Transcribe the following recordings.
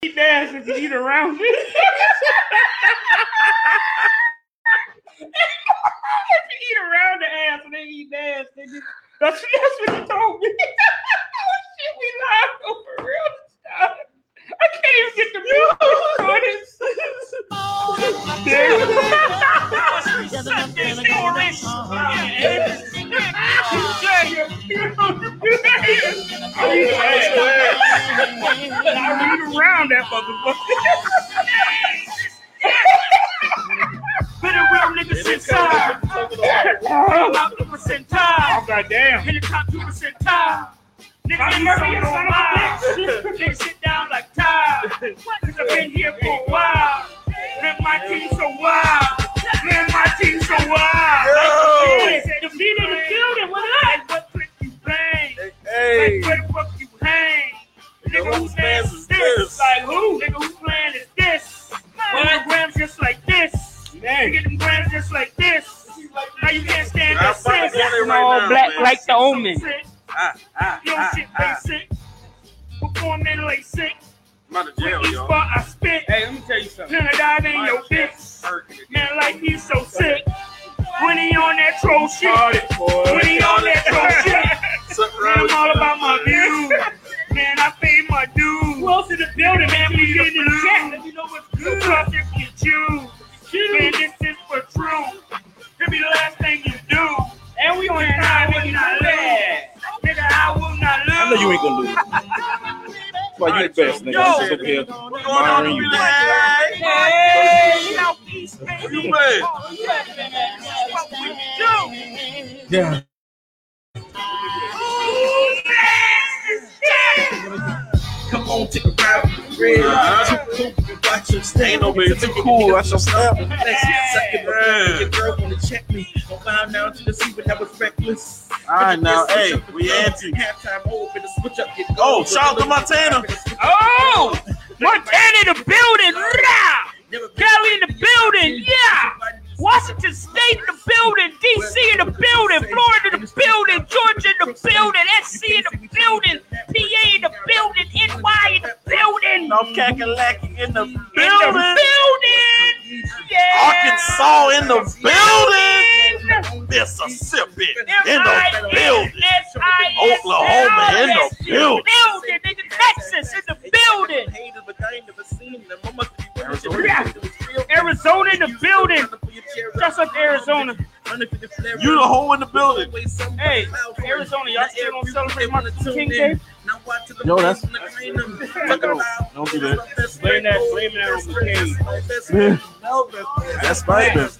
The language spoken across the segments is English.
eat ass if you eat around it. If you eat around the ass and they eat ass, that's what you told me. Oh shit, we live over real stuff. I can't even get the music started. I read around that motherfucker. Been a real nigga since time. About the percentile. Oh, goddamn. In the top 2% time. Niggas sit down like time. Cause I've been here for a while. Man, my team's so wild. Man, my team's so wild. Like the beat in the building, what up? Like what click you bang? Like where the fuck you hang? Nigga, whose man is this? Like who? Nigga, whose plan is this? Well, grams just like this. You get them grams just like this. Now you can't stand that sense. All black like the omen. Yo, shit basic. Perform in like sick. I'm out of jail, yo. Spot I spit. Hey, let me tell you something. Then I dive in your bitch. Man, like he's so sick. When he on that troll shit. When he on that troll shit. Man, I'm all about my view. Man, I pay my dues. Who else in the building, man? We get in the chat. Let me know what's good. Cause if you choose. Man, this is for true. It'll be the last thing you do. And we on time, I will not lose. Nigga, I will not lose. I know you ain't gonna lose. That's why you the best, nigga. I'm just over here admiring you. Hey, Southeast, baby. You man. What we do. Yeah. Come on, take a ride with the red. Watch your stand. Ain't no baby too cool. That's your style. Your girl wanna check me. Don't bow down to the sea, but that was reckless. All right, now, hey, we anti. Halftime over, the switch up, get Oh, shout out to Montana. Oh, Montana in the building. Cali in the building. Yeah. Washington State in the building. DC in the building. Florida in the building. Georgia in the building. SC in the building. PA in the building. NY in the building. North Kakalaki in the In the building. building. Yeah. Arkansas in the building. Mississippi in the building. Oklahoma in the building. Nigga, Texas in the building. Arizona in the building. Just up Arizona. You the hoe in the building. Hey, Arizona, y'all still gonna celebrate Martin Luther King Day? Yo, that's Don't do that. Blame that on McCain. that's my business.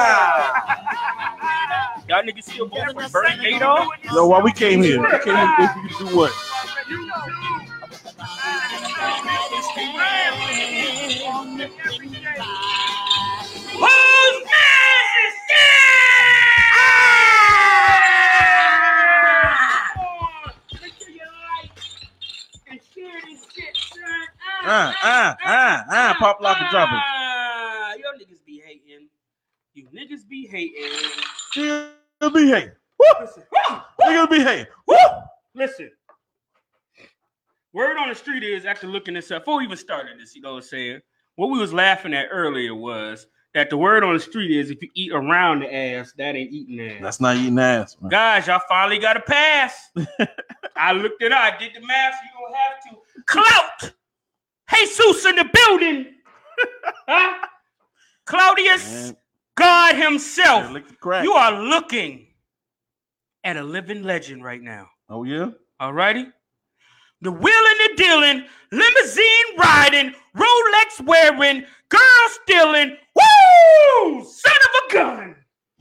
Y'all niggas still voting for Bernie Madoff? Yo, why we came here? We came here to do what? Whose man is Pop lock and drop it. Y'all niggas be hating. You niggas be hating. Niggas be hating. Woo! Niggas be hating. Woo! Listen. Word on the street is, after looking this up, before we even started this, you know what I'm saying? What we was laughing at earlier was that the word on the street is, if you eat around the ass, that ain't eating ass. That's not eating ass, man. Guys, y'all finally got a pass. I looked it up. I did the math. So you gonna have to. Clout. Jesus in the building. Huh? Claudius, Man. God himself. Yeah, lick the crack. You are looking at a living legend right now. Oh, yeah? All righty? The wheeling and dealing, limousine riding, Rolex wearing, girl stealing, woo! Son of a gun.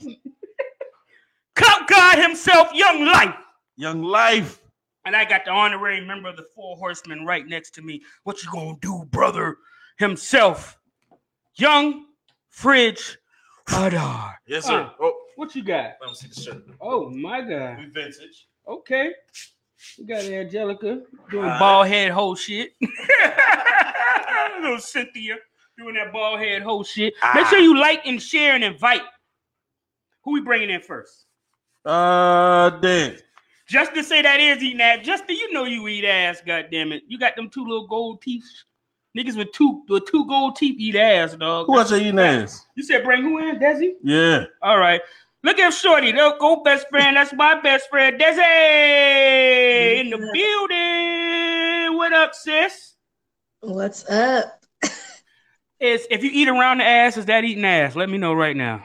Clout God himself, Young Life. Young Life. And I got the honorary member of the Four Horsemen right next to me. What you gonna do, brother? Himself, Young Fridge Radar. Yes, sir. What you got? Let me see the shirt. Oh my God. We vintage. Okay. We got Angelica doing bald head hoe shit. Little Cynthia doing that bald head hoe shit. Make sure you like and share and invite. Who we bringing in first? Dan. Justin say that is eating ass. Justin, you know you eat ass, goddammit. You got them two little gold teeth. Niggas with two gold teeth eat ass, dog. Who else eating ass? You said bring who in? Desi? Yeah. All right. Look at Shorty. Go best friend. That's my best friend. Desi in the building. What up, sis? What's up? If you eat around the ass, is that eating ass? Let me know right now.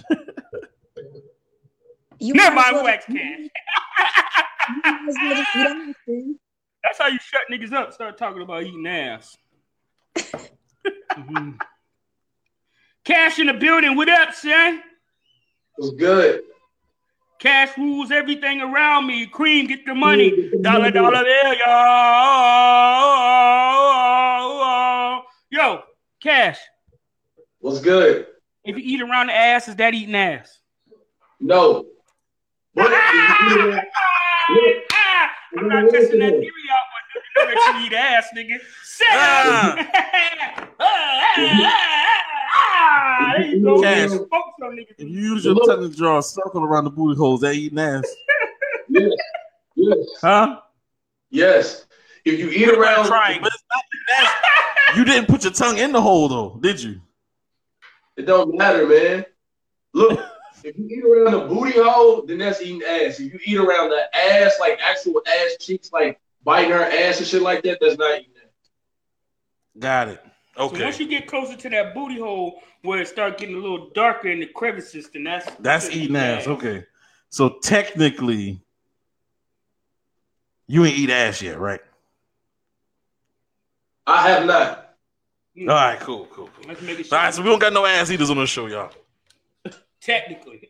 Never mind, wax cash. That's how you shut niggas up. Start talking about eating ass. Mm-hmm. Cash in the building. What up, son? What's good? Cash rules everything around me. Cream, get the money. Dollar bill, yo. Yo, Cash. What's good? If you eat around the ass, is that eating ass? No. What? I'm not testing that theory out, but you know that you eat ass, nigga. There you go. Cash. If you use your tongue to draw a circle around the booty holes, that eating ass. Yes. Yes. Huh? Yes. If you eat around, trying, but it's not that. You didn't put your tongue in the hole though, did you? It don't matter, man. Look, if you eat around the booty hole, then that's eating ass. If you eat around the ass, like actual ass cheeks, like biting her ass and shit like that, that's not eating ass. Got it. Okay. So once you get closer to that booty hole where it starts getting a little darker in the crevices, then that's eating ass. Okay. So technically, you ain't eat ass yet, right? I have not. All right, cool. Let's make it sure. All right, so we don't got no ass eaters on the show, y'all. Technically.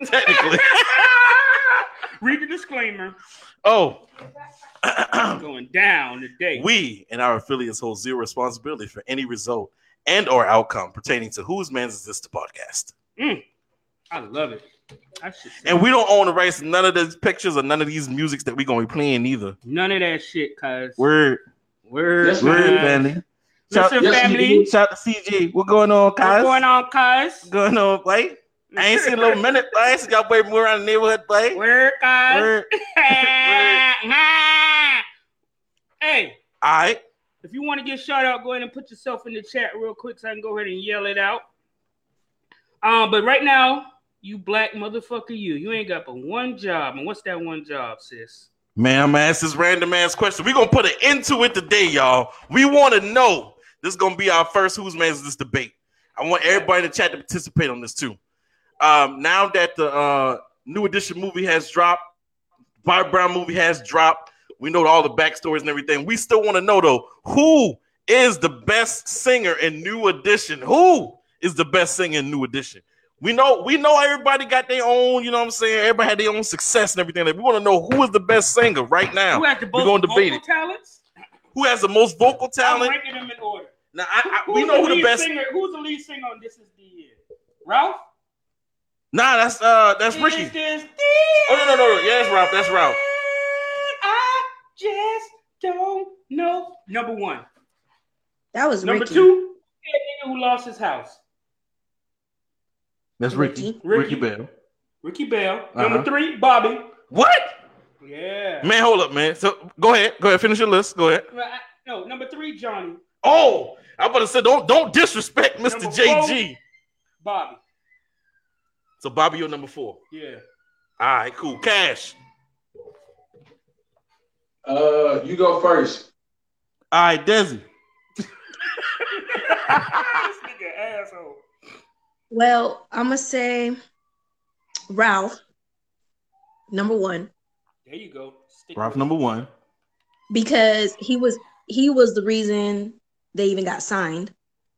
Read the disclaimer. Oh. Going down today. We and our affiliates hold zero responsibility for any result and or outcome pertaining to Whose Man's Is This the podcast. I love it. And we don't own the rights to none of these pictures or none of these musics that we're going to be playing either. None of that shit, cuz. Word, family. Listen, family. Shout out to CJ. What going on, cuz? What's going on, cuz? Going on, boy? I ain't seen a little minute, boy. I ain't seen y'all boy move around the neighborhood, boy. Word, cuz. Hey. All right. If you want to get shout out, go ahead and put yourself in the chat real quick so I can go ahead and yell it out. But right now, you black motherfucker, you ain't got but one job. And what's that one job, sis? Man, I'm gonna ask this random ass question. We're gonna put an end to it today, y'all. We want to know. This is gonna be our first Whose Man's Is This debate. I want everybody in the chat to participate on this too. Now that the New Edition movie has dropped, Bobby Brown movie has dropped, we know all the backstories and everything. We still want to know though, who is the best singer in New Edition? Who is the best singer in New Edition? We know everybody got their own, you know what I'm saying? Everybody had their own success and everything. We want to know who is the best singer right now. Who has the most vocal talents? Who has the most vocal talent? I'm ranking them in order. Now, we know who the best singer. Who's the lead singer on This Is the Year? Ralph? Nah, that's Ricky. Oh no. Yeah, that's Ralph. I just don't know. Number one. That was Number Ricky. two, nigga who lost his house. That's Ricky Bell. Ricky Bell. Number three, Bobby. What? Yeah. Man, hold up, man. So go ahead, finish your list. Go ahead. No, number three, Johnny. Oh, I about to say don't disrespect Mr. Number JG. 4, Bobby. So Bobby, you're number 4. Yeah. All right, cool. Cash. You go first. All right, Desi. This nigga asshole. Well, I'm going to say Ralph, number 1. There you go. Ralph, number 1. Because he was the reason they even got signed.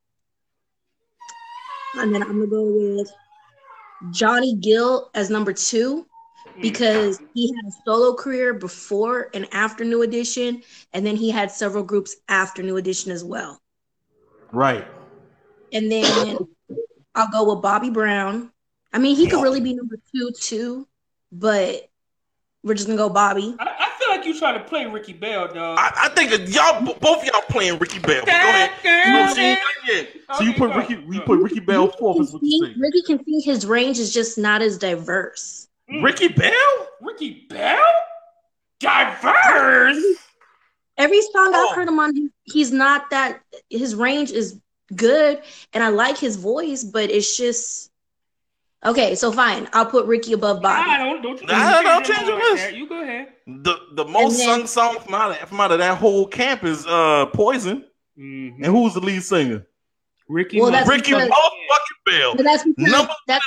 And then I'm going to go with Johnny Gill as number 2 because he had a solo career before and after New Edition, and then he had several groups after New Edition as well. Right. And then I'll go with Bobby Brown. I mean, he could really be number 2 too, but we're just gonna go Bobby. I feel like you trying to play Ricky Bell, dog. I think both of y'all playing Ricky Bell. Go ahead. You know what I'm saying? So you put Ricky Bell 4th is what you say. Ricky can see his range is just not as diverse. Ricky Bell? Ricky Bell? Diverse? Every song I've heard him on, he's not that. His range is good, and I like his voice, but it's just okay. So fine, I'll put Ricky above Bobby. Don't change your list. That. You go ahead. The most sung song from out of that whole camp is Poison. Mm-hmm. And who's the lead singer? Ricky motherfucking Bell. That's because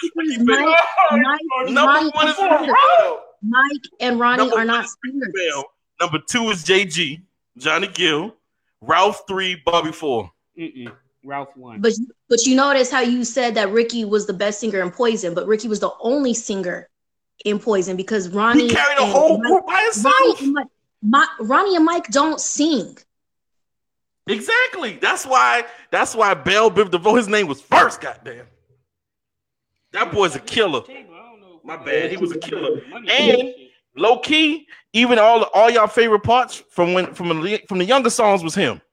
Mike and Ronnie are not singers. Number 2 is JG, Johnny Gill. Ralph 3, Bobby 4. Ralph 1. But you notice how you said that Ricky was the best singer in Poison, but Ricky was the only singer in Poison because Ronnie carried the whole group by himself. Ronnie and Mike don't sing. Exactly. That's why Bell Biv DeVoe, his name was first. Goddamn. That boy's a killer. My bad. He was a killer. And low key, even all y'all favorite parts from the younger songs was him.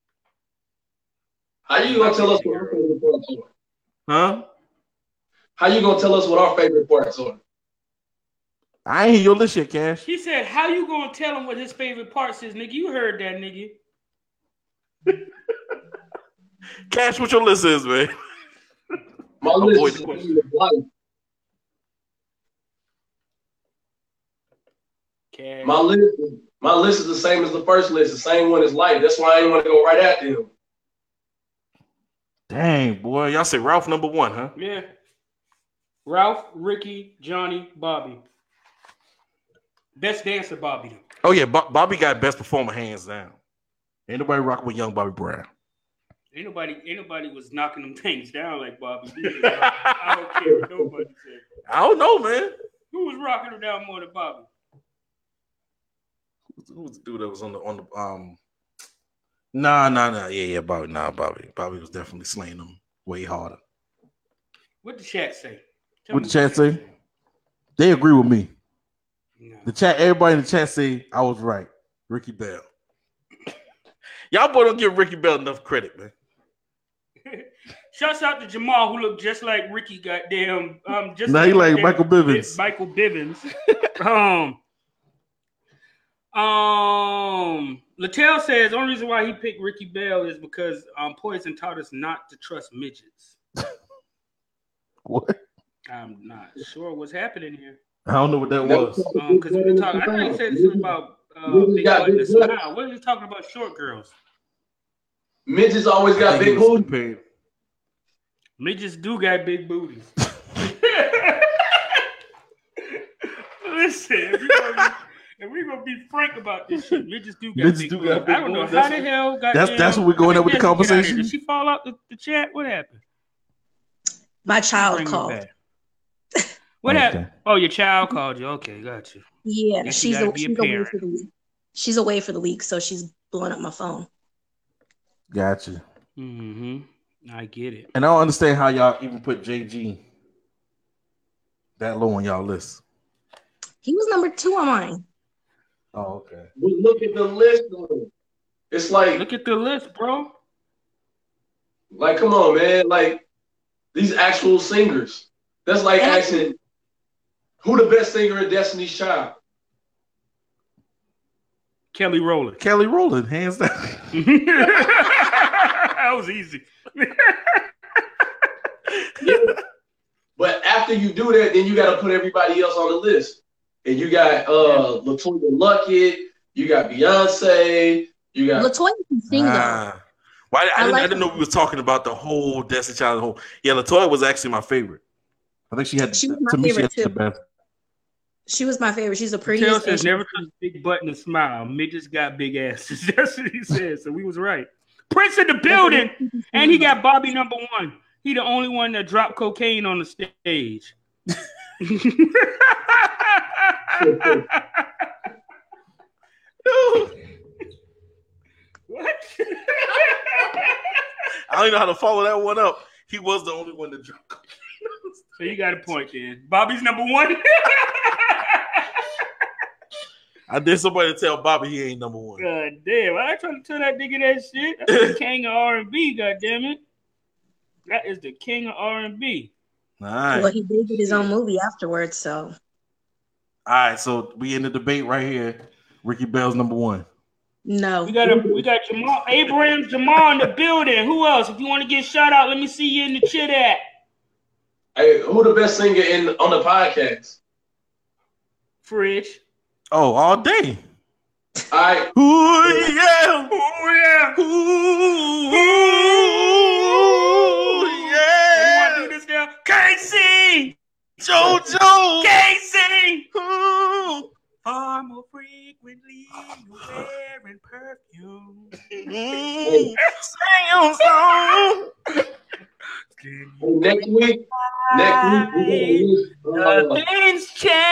How you gonna tell us what our favorite parts are? Huh? How you gonna tell us what our favorite parts are? I ain't hear your list yet, Cash. He said, "How you gonna tell him what his favorite parts is, nigga? You heard that, nigga." Cash, what your list is, man? My list is life. Cash. My list is the same as the first list, the same one as life. That's why I didn't want to go right after him. Dang, boy. Y'all say Ralph number 1, huh? Yeah. Ralph, Ricky, Johnny, Bobby. Best dancer, Bobby. Oh, yeah. Bobby got best performer hands down. Ain't nobody rocking with young Bobby Brown. Ain't nobody was knocking them things down like Bobby did. I don't care what nobody said. I don't know, man. Who was rocking them down more than Bobby? Who was the dude that was on the Nah. Yeah, Bobby. Nah, Bobby. Bobby was definitely slaying them way harder. What the chat say? What the chat say? They agree with me. No. Everybody in the chat say I was right. Ricky Bell. Y'all boy don't give Ricky Bell enough credit, man. Shouts out to Jamal, who looked just like Ricky. Goddamn, just now he like Michael Bivins. Michael Bivins. Latel says the only reason why he picked Ricky Bell is because Poison taught us not to trust midgets. What? I'm not sure what's happening here. I don't know what that was. Because we were talking. I thought he said something about big butt and smile. What are you talking about? Short girls. Midgets always got big booty. Midgets do got big booties. Listen, and we're gonna be frank about this shit. Midgets do got big booties. I don't know how the hell. That's what we're going up with the conversation. Did she fall out the chat? What happened? My child called. What happened? Oh, your child called you. Okay, got you. Yeah, she's away for the week. She's away for the week, so she's blowing up my phone. Gotcha. Mm-hmm. I get it. And I don't understand how y'all even put JG that low on y'all list. He was number 2 on mine. Oh, okay. We look at the list, though. It's like look at the list, bro. Like, come on, man. Like these actual singers. That's like asking who the best singer in Destiny's Child. Kelly Rowland. Kelly Rowland, hands down. That was easy. Yeah. But after you do that, then you got to put everybody else on the list. And you got LaToya Luckett, you got Beyonce, you got LaToya can sing though. Why I didn't know we was talking about the whole Destiny Child. Yeah, LaToya was actually my favorite. I think she had the best. She was my favorite. She's the prettiest. Taylor says never touch big butt and smile. Midgets got big asses. That's what he said. So we was right. Prince in the building, and he got Bobby number 1. He the only one that dropped cocaine on the stage. What? I don't even know how to follow that one up. He was the only one that dropped cocaine. So you got a point then. Bobby's number 1. I dare somebody to tell Bobby he ain't number 1. God damn. I ain't trying to tell that nigga that shit. That's the king of R&B, God damn it. That is the king of R&B. All right. Well, he did get his own movie afterwards, so. All right, so we in the debate right here. Ricky Bell's number 1. No. We got Jamal Abraham Jamal in the building. Who else? If you want to get shout out, let me see you in the chat at. Hey, who the best singer on the podcast? Fridge. Oh, all day. All right. Ooh, yeah. Oh yeah. Ooh, yeah. You want to do this now? Casey. JoJo. Casey. Ooh. Far more frequently wearing perfume. Sing your song. Next week, Things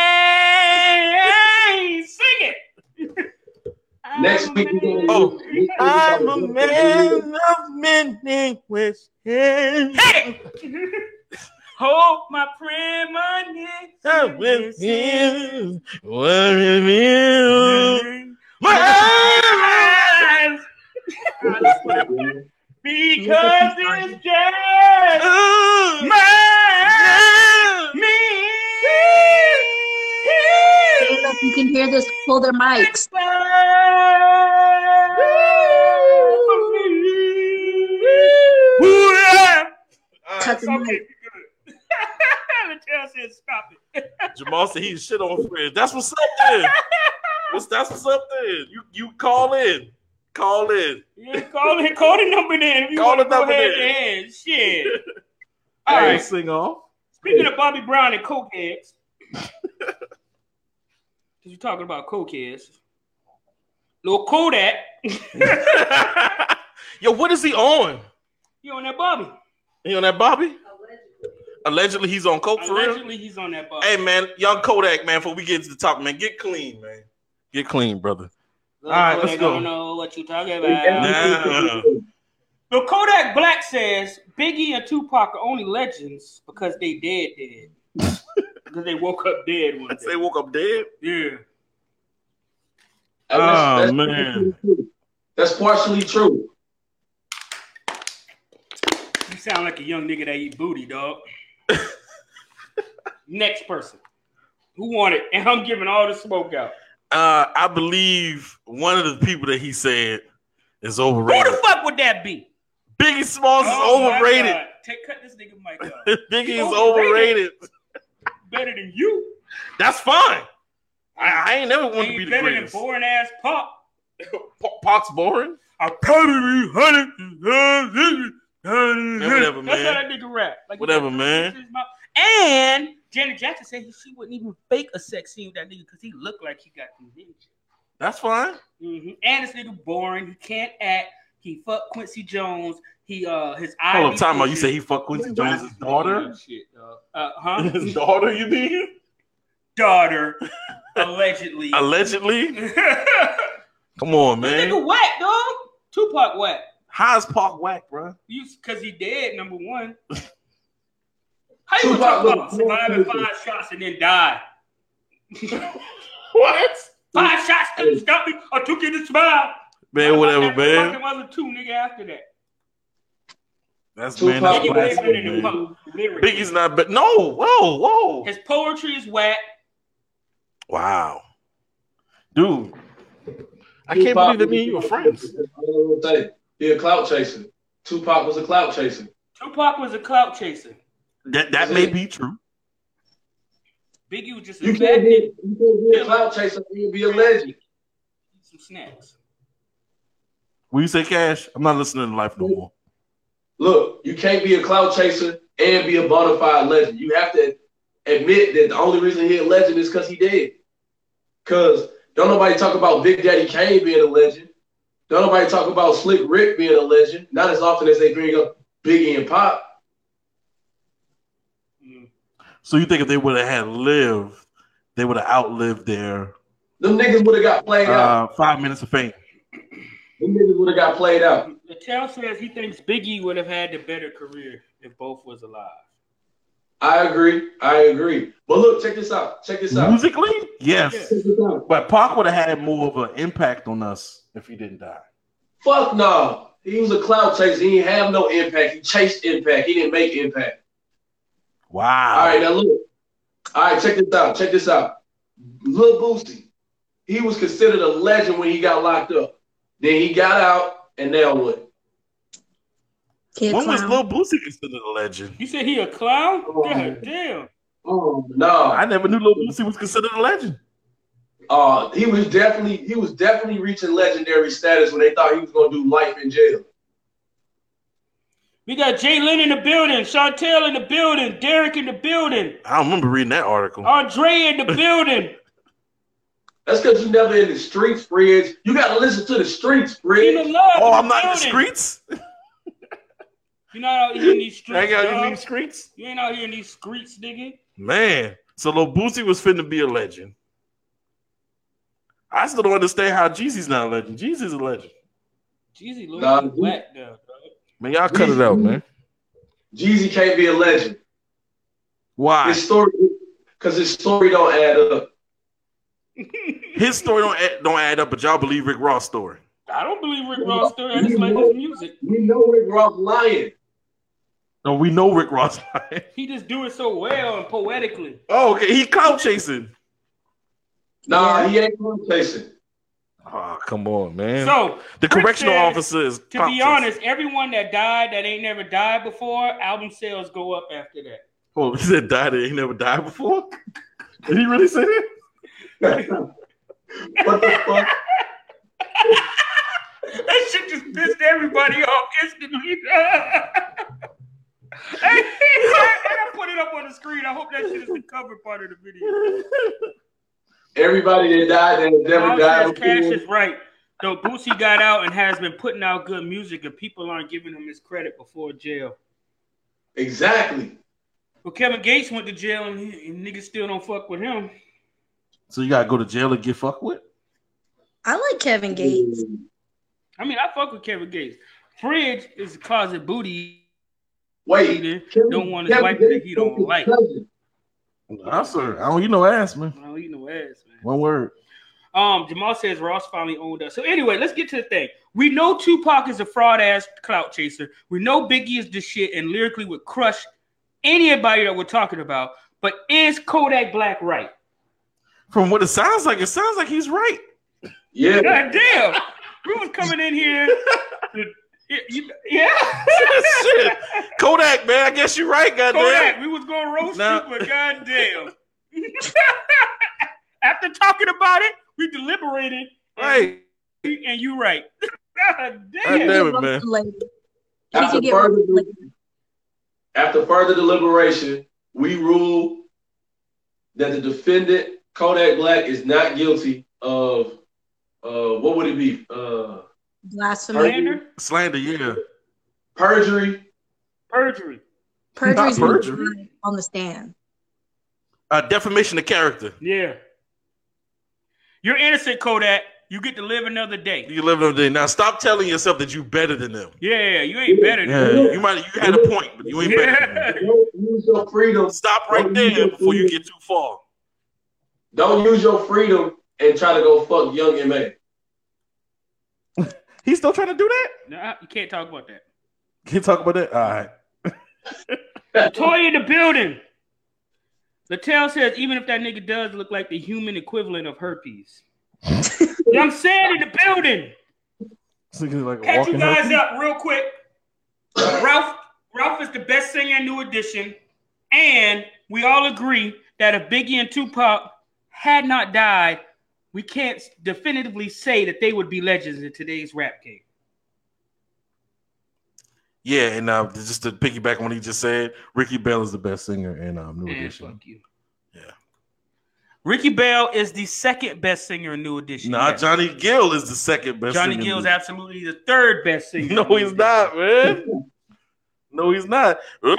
change. Sing it. next week, I'm a man of many wishes. Hey! Hold my friend, my neck. I'm with you. What with you? My eyes. Because it's just me. If you can hear this, pull their mics. Cut the mic. Said, stop it. Jamal said he shit on Fred. That's what's up then. That's what's up then. You call in. Call in. Yeah, call the number then. If you Call want to the go number ahead then. and shit. All All right, right. sing off. Speaking of Bobby Brown and cokeheads, because we're talking about cokeheads, Lil Kodak, Yo, what is he on? you on that Bobby? He on that Bobby? Allegedly, he's on coke for real. Allegedly, he's on that Bobby. Hey man, young Kodak man. Before we get to the top, man, get clean, man. Get clean, brother. Lil all right, Kodak let's go. don't know what you talking about. Nah. Lil Kodak Black says Biggie and Tupac are only legends because they dead. Because they woke up dead one day. They woke up dead. Yeah. Oh man, that's partially true. You sound like a young nigga that eat booty, dog. Next person. Who won it? And I'm giving all the smoke out. I believe one of the people that he said is Who overrated. the fuck would that be? Biggie Smalls is Oh, my overrated. God. Cut this nigga mic off. Biggie is overrated. Better than you. That's fine. I ain't never wanted to be Ain't the better greatest. than boring ass Pop. Pac's boring. I probably Whatever, That's how man. that nigga rap. Like, Whatever, man. And Janet Jackson said she wouldn't even fake a sex scene with that nigga because he looked like he got convinced. That's fine. Mm-hmm. And this nigga boring. He can't act. He fucked Quincy Jones. He his eye. Hold up, time out. You say he fucked Quincy Jones' daughter? Shit, huh? His daughter, you mean? Daughter, allegedly. Allegedly? Come on, This man. nigga whack, dog. Tupac whack. How's Pac whack, bro? Because he dead, number one. How you gonna Tupac talk about was- surviving 5 shots and then die? What? 5 shots couldn't stop me. I took it to smile. Man, whatever, man. There was 2 nigga after that. That's Tupac man, that's Biggie way blasphemy, better than man. Pop. Lyrically. Biggie's not, but no, whoa. His poetry is whack. Wow. Dude. I can't believe that me and you were friends. He a clout chaser. Tupac was a clout chaser. Tupac was a clout chaser. That may be true. Biggie was just a You bad can't nigga. be a clout chaser and be a legend. Some snacks. Will you say Cash? I'm not listening to Life no more. Look, you can't be a clout chaser and be a bona fide legend. You have to admit that the only reason he a legend is because he dead. Because don't nobody talk about Big Daddy Kane being a legend. Don't nobody talk about Slick Rick being a legend. Not as often as they bring up Biggie and Pop. So you think if they would have had lived, they would have outlived their Them niggas would have got played out. 5 minutes of fame? Them niggas would have got played out. The tale says he thinks Biggie would have had the better career if both was alive. I agree. But look, check this out. Musically? Yes. Check this out. But Pac would have had more of an impact on us if he didn't die. Fuck no. He was a clout chaser. He didn't have no impact. He chased impact. He didn't make impact. Wow. All right, now look. All right, check this out. Lil Boosie. He was considered a legend when he got locked up. Then he got out, and now what? Kid When was Clown. Lil Boosie considered a legend? You said he a clown? Oh. God damn. Oh no! I never knew Lil Boosie was considered a legend. He was definitely reaching legendary status when they thought he was gonna do life in jail. We got Jalen in the building, Chantel in the building, Derek in the building, I don't remember reading that article. Andre in the building. That's because you never in the streets, Fridge. You gotta listen to the streets, Tina Fridge. Love Oh, in I'm not in the building. streets. You're not out here in these streets, I got dog. in these streets. You ain't out here in these streets, nigga. Man, so Lil Boosie was finna be a legend. I still don't understand how Jeezy's not a legend. Jeezy's a legend. Jeezy looks Nah, whack now, dog. Man, y'all cut it out, man. Jeezy can't be a legend. Why? His story don't add up. His story don't add up, but y'all believe Rick Ross' story. I don't believe Rick Ross story. I just like his music. We know Rick Ross lying. No, we know Rick Ross. He just do it so well and poetically. Oh, okay. He clout chasing. Nah, he ain't clout chasing. Oh, come on, man. So the Rick correctional said, officer is to be honest, everyone that died that ain't never died before, album sales go up after that. Oh, he said died that ain't never died before? Did he really say that? What the fuck? That shit just pissed everybody off instantly. And I put it up on the screen. I hope that shit is the cover part of the video. Everybody that died that has never died Cash before. is right. Though Boosie got out and has been putting out good music, and people aren't giving him his credit before jail. Exactly. Well, Kevin Gates went to jail, and niggas still don't fuck with him. So you gotta go to jail and get fucked with? I like Kevin Gates. I mean, I fuck with Kevin Gates. Fridge is a closet booty. Wait, Eater. Don't want his wife that he don't like. Nah, sir. I don't eat no ass, man. I don't eat no ass, man. One word. Jamal says Ross finally owned us. So anyway, let's get to the thing. We know Tupac is a fraud ass clout chaser. We know Biggie is the shit and lyrically would crush anybody that we're talking about. But is Kodak Black right? From what it sounds like he's right. Yeah. God damn. We was coming in here. Yeah. Shit. Kodak, man. I guess you're right, goddamn. Kodak, we was gonna roast Nah. you, but goddamn. After talking about it, we deliberated. Right. And you right. God God damn. damn it, man. After further deliberation, we rule that the defendant, Kodak Black, is not guilty of what would it be? Blasphemy. Slander, yeah. Perjury. Perjury. Perjury's Not perjury. on the stand. Defamation of character. Yeah. You're innocent, Kodak. You get to live another day. You live another day. Now stop telling yourself that you better than them. Yeah, you ain't better than Yeah, you had a point, but you ain't better than them. Don't use your freedom. Stop right there before you get too far. Don't use your freedom and try to go fuck Young M.A. He's still trying to do that? Nah, you can't talk about that. Can you talk about that? All right. Toy in the building. Lattell says, even if that nigga does look like the human equivalent of herpes. I'm saying in the building. Like Catch you guys up real quick. Ralph is the best singer in New Edition. And we all agree that if Biggie and Tupac had not died, we can't definitively say that they would be legends in today's rap game. Yeah, and just to piggyback on what he just said, Ricky Bell is the best singer in New Edition. Fuck you. Yeah. Ricky Bell is the second best singer in New Edition. Nah, yes. Johnny Gill is the second best Johnny singer. Gill's absolutely the third best singer. No, in New he's Edition. not, man. No, he's not.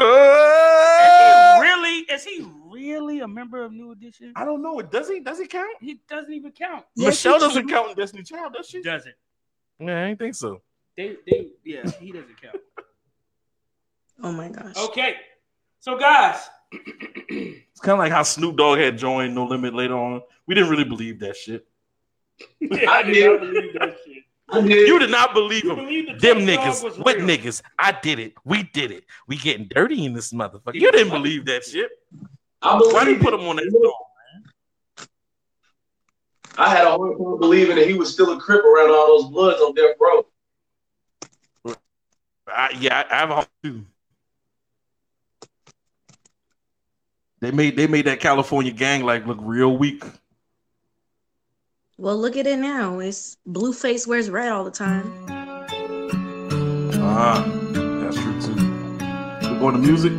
Is he really a member of New Edition? I don't know. Does he count? He doesn't even count. Yes, Michelle he doesn't can. count in Destiny Child, does she? Doesn't. Yeah, I ain't think so. Yeah, he doesn't count. Oh my gosh. Okay. So guys, It's kind of like how Snoop Dogg had joined No Limit later on. We didn't really believe that shit. I did. believe that shit. I did. You did not believe You him. believe the Them Tay Dog niggas, was what real. niggas? I did it. We did it. We getting dirty in this motherfucker. You didn't believe that shit. I believe Why do you put him on that song? I had a hard time believing that he was still a Crip around all those Bloods on death row. I have a too. They made that California gang like look real weak. Well, look at it now. It's Blueface wears red all the time. That's true too. We're going to music.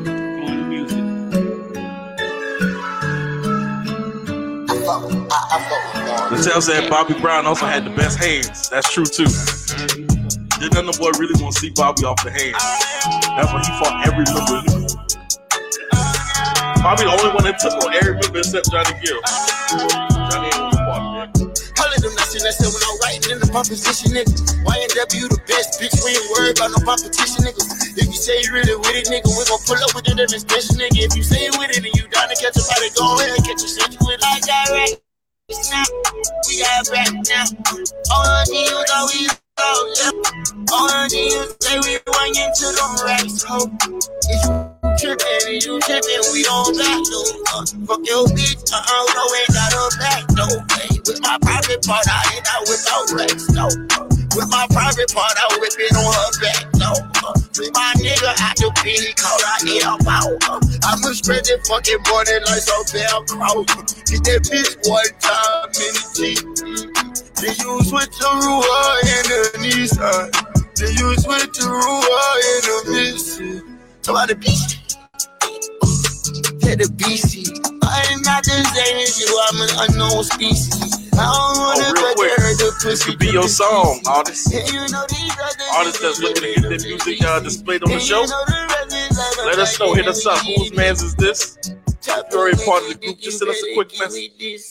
The tale said Bobby Brown also had the best hands. That's true too. Did none of the boy really want to see Bobby off the hands? That's why he fought every member. Bobby the only one that took on every member except Johnny Gill. Johnny ain't gonna fought, man. Them nothing that said when I'm writing in the proposition, nigga. YNW the best, bitch. We ain't worried about no competition, nigga. If you say you really with it, nigga, we gon' pull up with the demonstration, nigga. If you say you with it and you down to catch a body, go ahead, catch a shit with it. I got right now, we got back now. All I need was always all I need is say we want into them racks, ho. If you trippin', we don't back no. Fuck your bitch, no, ain't got her back, no. Hey, with my private part, I ain't out without racks, no. With my private part, I whip it on her back, no. With my nigga out the pin, he call out the out. I'ma spread that fucking money like some Velcro. Get that bitch one time in the Jeep. Then you switch the Rua in the Nissan. Then you switch the Rua in the Missy. Talk about the beast. Hit the BC. I'm not the same as you, I'm an unknown species. I don't wanna the pussy. Could be your song, artist. Artist that's looking to get their music displayed on the show. Let us know. Hit us up. Whose man's is this? If you're already part of the group, just send us a quick message.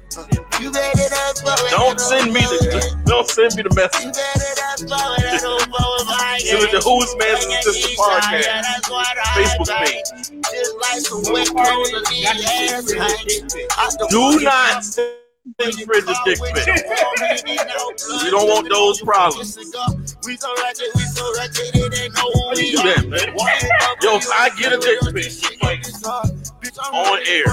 Don't send me the message. Send it to Whose Man's Is This the podcast Facebook page. Do not send Fred the dick pic. You don't want those problems. Do that, man. Yo, I get a dick pic on air.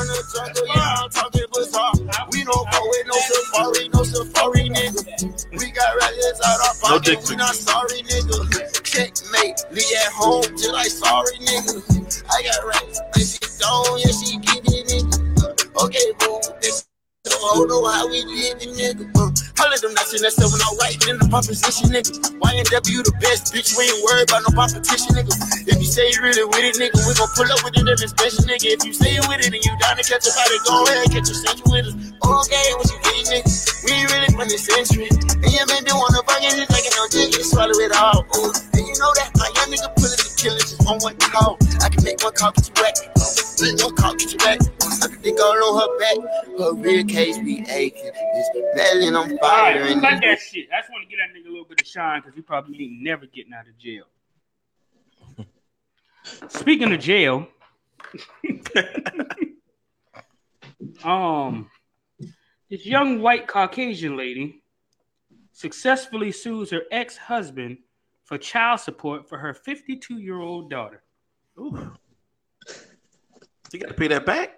We don't go with no safari, nigga. We got records out our pocket, we not sorry, nigga. Checkmate, leave at home till I sorry, nigga. I got records, and she don't, yeah, she get it, nigga. Okay, boom, this. So I don't know how we living, nigga. All of them nothing that stuff when I'm writing in the proposition, nigga. YNW the best, bitch. We ain't worried about no competition, nigga. If you say you really with it, nigga, we gon' pull up with the demonstration, nigga. If you say you with it and you down to catch a body, go ahead, catch a century with us. Okay, what you getting, nigga? We ain't really from this century. And your man don't wanna fucking just like no dick and swallow it all. Ooh. And you know that my young nigga pulling the killer just on one call. I can make one call, get you back. One call, get you back. I can think all on her back. Her real case be aching. It's belly on fire. All right, cut that shit. I just want to give that nigga a little bit of shine because he probably ain't never getting out of jail. Speaking of jail, this young white Caucasian lady successfully sues her ex-husband for child support for her 52-year-old daughter. Ooh. You got to pay that back?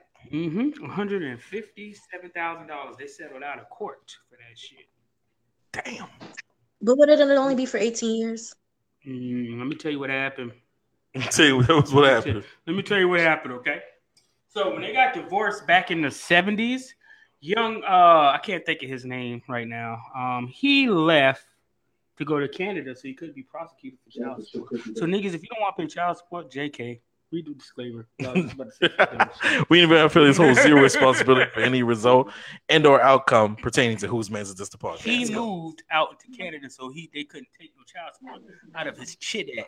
$157,000. They settled out of court for that shit. Damn. But would it only be for 18 years? Let me tell you what happened. Let me tell you what happened. Let me tell you what happened, okay? So when they got divorced back in the 70s, young, I can't think of his name right now. He left to go to Canada so he couldn't be prosecuted for child support. So niggas, if you don't want to pay child support, JK. We do disclaimer. We feel this whole zero responsibility for any result and or outcome pertaining to Whose Man's Is This the podcast. He moved out to Canada, so they couldn't take no child support out of his chidak.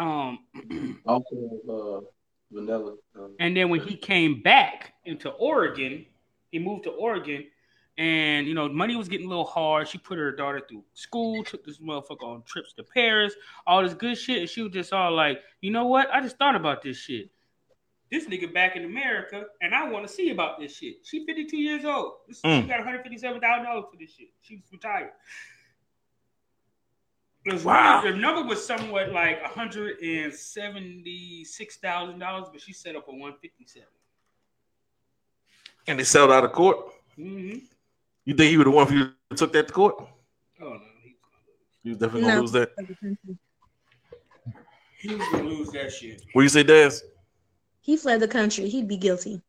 Also, vanilla. And then when he came back into Oregon, he moved to Oregon, and you know money was getting a little hard. She put her daughter through school, took this motherfucker on trips to Paris, all this good shit, and she was just all like, you know what? I just thought about this shit. This nigga back in America, and I want to see about this shit. She 52 years old. She got $157,000 for this shit. She's retired. Wow. The number was somewhat like $176,000, but she set up a $157,000. And they settled out of court. Mm-hmm. You think he would have won if you took that to court? Oh no, You definitely gonna lose that. he was gonna lose that shit. What you say, Daz? He fled the country. He'd be guilty.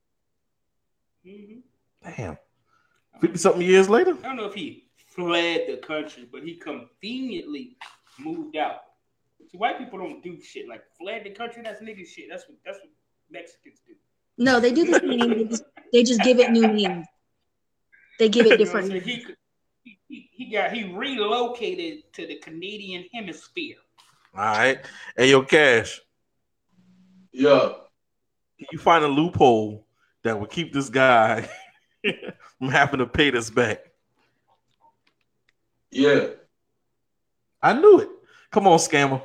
Damn. 50-something years later? I don't know if he fled the country, but he conveniently moved out. See, white people don't do shit like fled the country. That's nigga shit. That's what Mexicans do. No, they do the same. They just give it new names. They give it different You know, so he relocated to the Canadian hemisphere. All right. Hey, yo, Cash. Yeah. Can you find a loophole that would keep this guy from having to pay this back? Yeah. I knew it. Come on, scammer.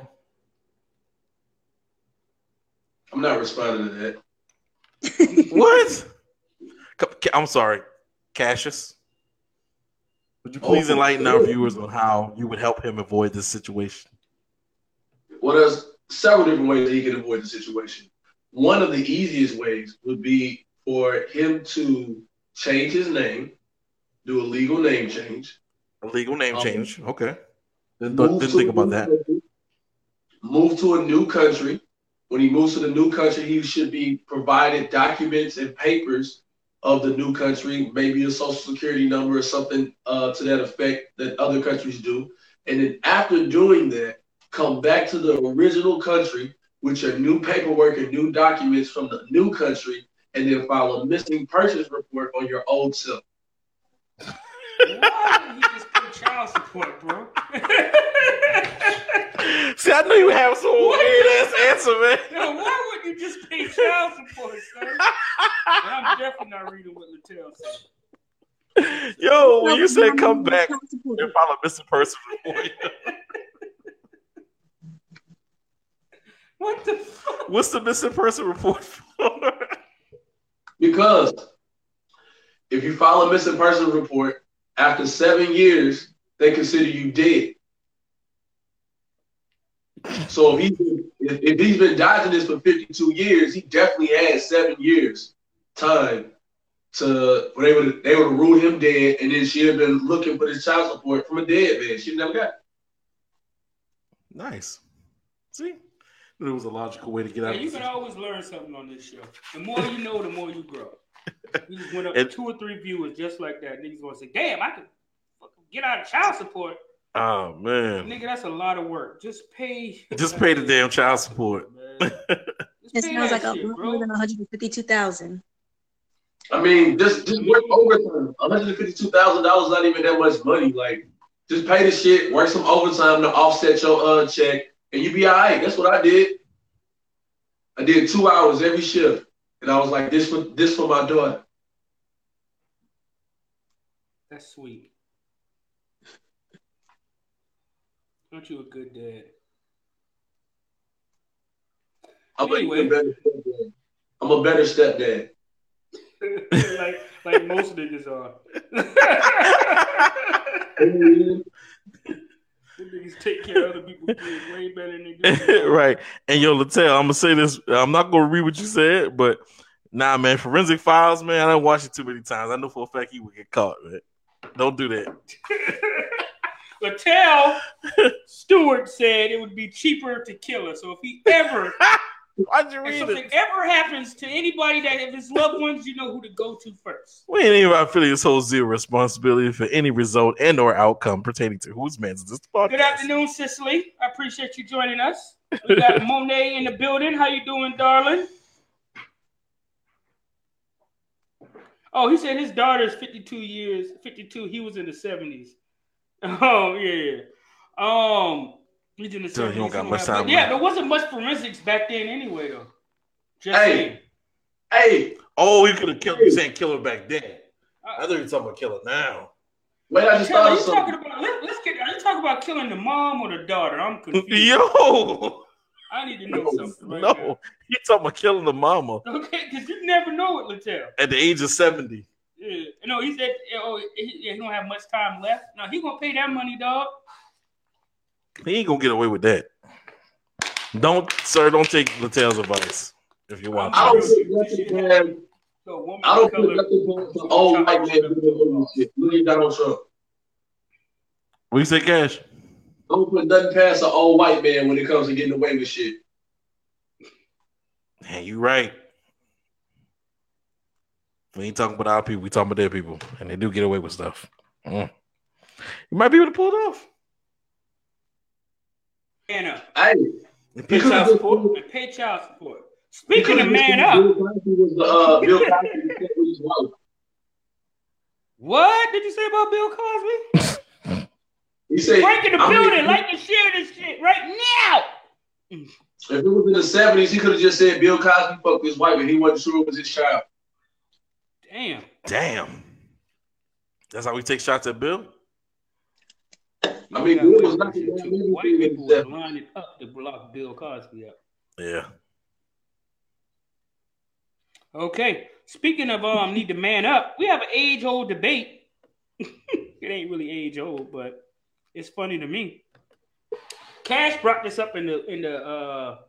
I'm not responding to that. What? I'm sorry, Cassius. Would you please enlighten our viewers on how you would help him avoid this situation? Well, there's several different ways that he can avoid the situation. One of the easiest ways would be for him to change his name, do a legal name change. A legal name change. Okay. Didn't think about that. Move to a new country. When he moves to the new country, he should be provided documents and papers of the new country, maybe a social security number or something to that effect that other countries do. And then after doing that, come back to the original country with your new paperwork and new documents from the new country, and then file a missing persons report on your old self. Why would he just pay child support, bro? See, I knew you would have some weird ass answer, man. Yo, why would you just pay child support, son? And I'm definitely not reading what Littell said. Yo, when you said come back and file a missing person report. What the fuck? What's the missing person report for? Because if you file a missing person report, after 7 years, they consider you dead. So if he's been dodging this for 52 years, he definitely had 7 years time to they would rule him dead, and then she'd have been looking for this child support from a dead man. She never got it. Nice. See, it was a logical way to get out. You can always learn something on this show. The more you know, the more you grow. We just went up to 2 or 3 viewers just like that. Niggas gonna say, "Damn, I could get out of child support." Oh man, nigga, that's a lot of work. Just pay the damn child support. It sounds like more than $152,000. I mean, just work overtime. $152,000 not even that much money. Like, just pay the shit, work some overtime to offset your check, and you be all right. That's what I did. I did 2 hours every shift, and I was like, this for my daughter. That's sweet. Aren't you a good dad? I'm a better stepdad. like most niggas are. Niggas take care of other people's kids way better than they do. Right. And yo, Littell, I'm gonna say this. I'm not gonna read what you said, but nah, man, Forensic Files, man, I done watched it too many times. I know for a fact he would get caught, man. Don't do that. Littell Stewart said it would be cheaper to kill her. So if he ever, why'd you read if something it? ever happens to anybody that if his loved ones, you know who to go to first. We ain't even about affiliates hold zero responsibility for any result and or outcome pertaining to whose man's this podcast. Good afternoon, Cicely. I appreciate you joining us. We got Monet in the building. How you doing, darling? Oh, he said his daughter's 52 years. 52. He was in the 70s. Oh yeah. He's in the 70s. You don't got much time. Yeah, there wasn't much forensics back then anyway, though. Just hey. Oh, you could have killed. You saying kill her back then? I thought you were talking about kill her now. Wait, I just thought of something. Are you talking about killing the mom or the daughter? I'm confused. Yo, I need to know something. Right no, now. you talking about killing the mama? Okay, because you never know it, Littell. At the age of 70. Yeah. No, he said, he don't have much time left. No, he gonna pay that money, dog. He ain't gonna get away with that. Don't take Littell's advice if you want. I don't think So a woman I don't of color. put nothing past the old white man doing this shit. Look at Donald Trump. What you say, Cash? Don't put nothing past the old white man when it comes to getting away with shit. Man, you right. We ain't talking about our people. We talking about their people, and they do get away with stuff. You might be able to pull it off. Man up. Hey, Pay child support. And pay child support. Speaking of man up. Bill Cosby was Bill Cosby with his wife. What did you say about Bill Cosby? He said, Frank in the building, like and share this shit right now. If it was in the 70s, he could have just said Bill Cosby fucked his wife and he wasn't sure it was his child. Damn. That's how we take shots at Bill? I mean, Bill was not white people was lining up to block Bill Cosby up. Yeah. Okay. Speaking of need to man up, we have an age-old debate. It ain't really age-old, but it's funny to me. Cash brought this up in the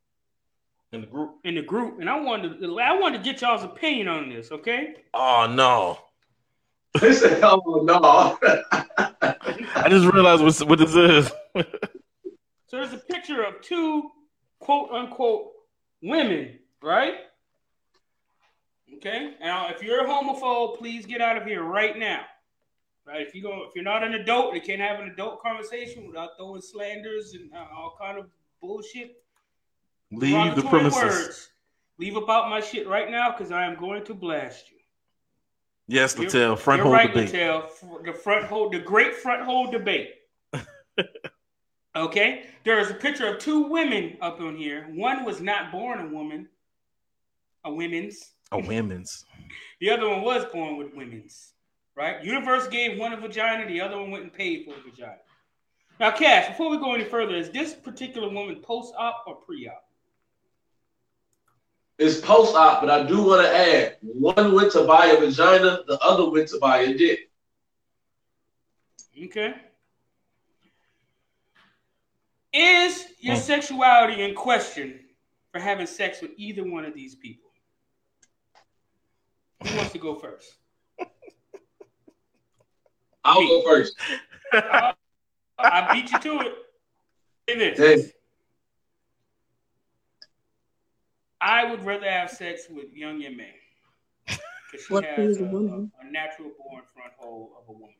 group, and I wanted to get y'all's opinion on this, okay? Oh no. He said, oh no. I just realized what this is. So there's a picture of two quote unquote women, right? Okay. Now, if you're a homophobe, please get out of here right now. Right? If you're not an adult, you can't have an adult conversation without throwing slanders and all kind of bullshit. Leave the premises. Words. Leave about my shit right now, because I am going to blast you. Yes, Latel, front you're hole right, debate. Latel, the great front hole debate. Okay, there is a picture of two women up on here. One was not born a woman, a women's. A women's. The other one was born with women's. Right? Universe gave one a vagina, the other one went and paid for the vagina. Now, Cash, before we go any further, is this particular woman post-op or pre-op? It's post-op, but I do want to add, one went to buy a vagina, the other went to buy a dick. Okay. Is your sexuality in question for having sex with either one of these people? Who wants to go first? I'll go first. I beat you to it. Say this. Hey. I would rather have sex with Young Yeme because she has a natural born front hole of a woman.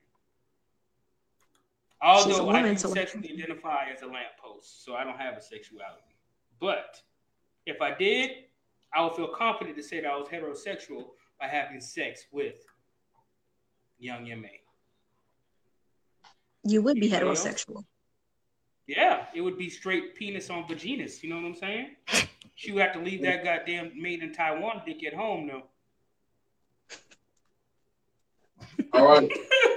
Although I can sexually identify as a lamppost, so I don't have a sexuality. But if I did, I would feel confident to say that I was heterosexual by having sex with Young Yeme. You would be heterosexual. Yeah, it would be straight penis on vaginas. You know what I'm saying? She would have to leave that goddamn made in Taiwan dick at home, though. All right.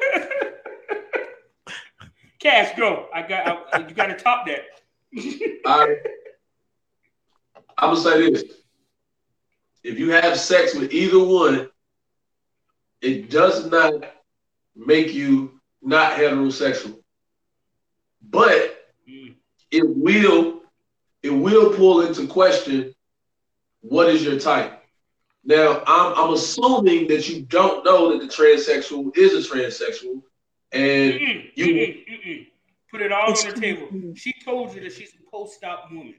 Cash, go. You got to top that. All right. I'm gonna say this: if you have sex with either one, it does not make you not heterosexual, but it will pull into question what is your type. Now, I'm assuming that you don't know that the transsexual is a transsexual, and put it all on the table. She told you that she's a post-op woman.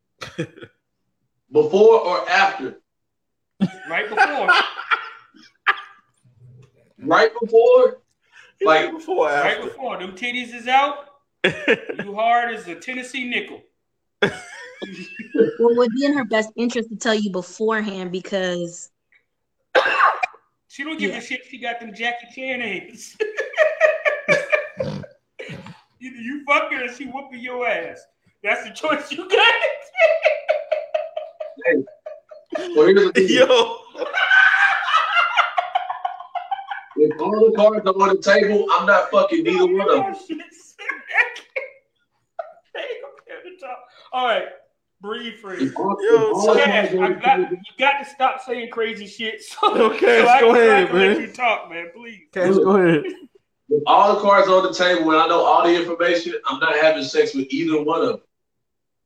Before or after? Right before. Right before? Like before, right before. Them titties is out. You hard as a Tennessee nickel. Well, it would be in her best interest to tell you beforehand because she don't give a shit. She got them Jackie Chan hands. Either you fuck her or she whooping your ass. That's the choice you got. Hey. Well, here's the thing. Yo. If all the cards are on the table, I'm not fucking neither one of them. All right, breathe free. Cash, you got to stop saying crazy shit. So go ahead, man. Let you talk, man, please. Cash, go ahead. If all the cards are on the table and I know all the information, I'm not having sex with either one of them.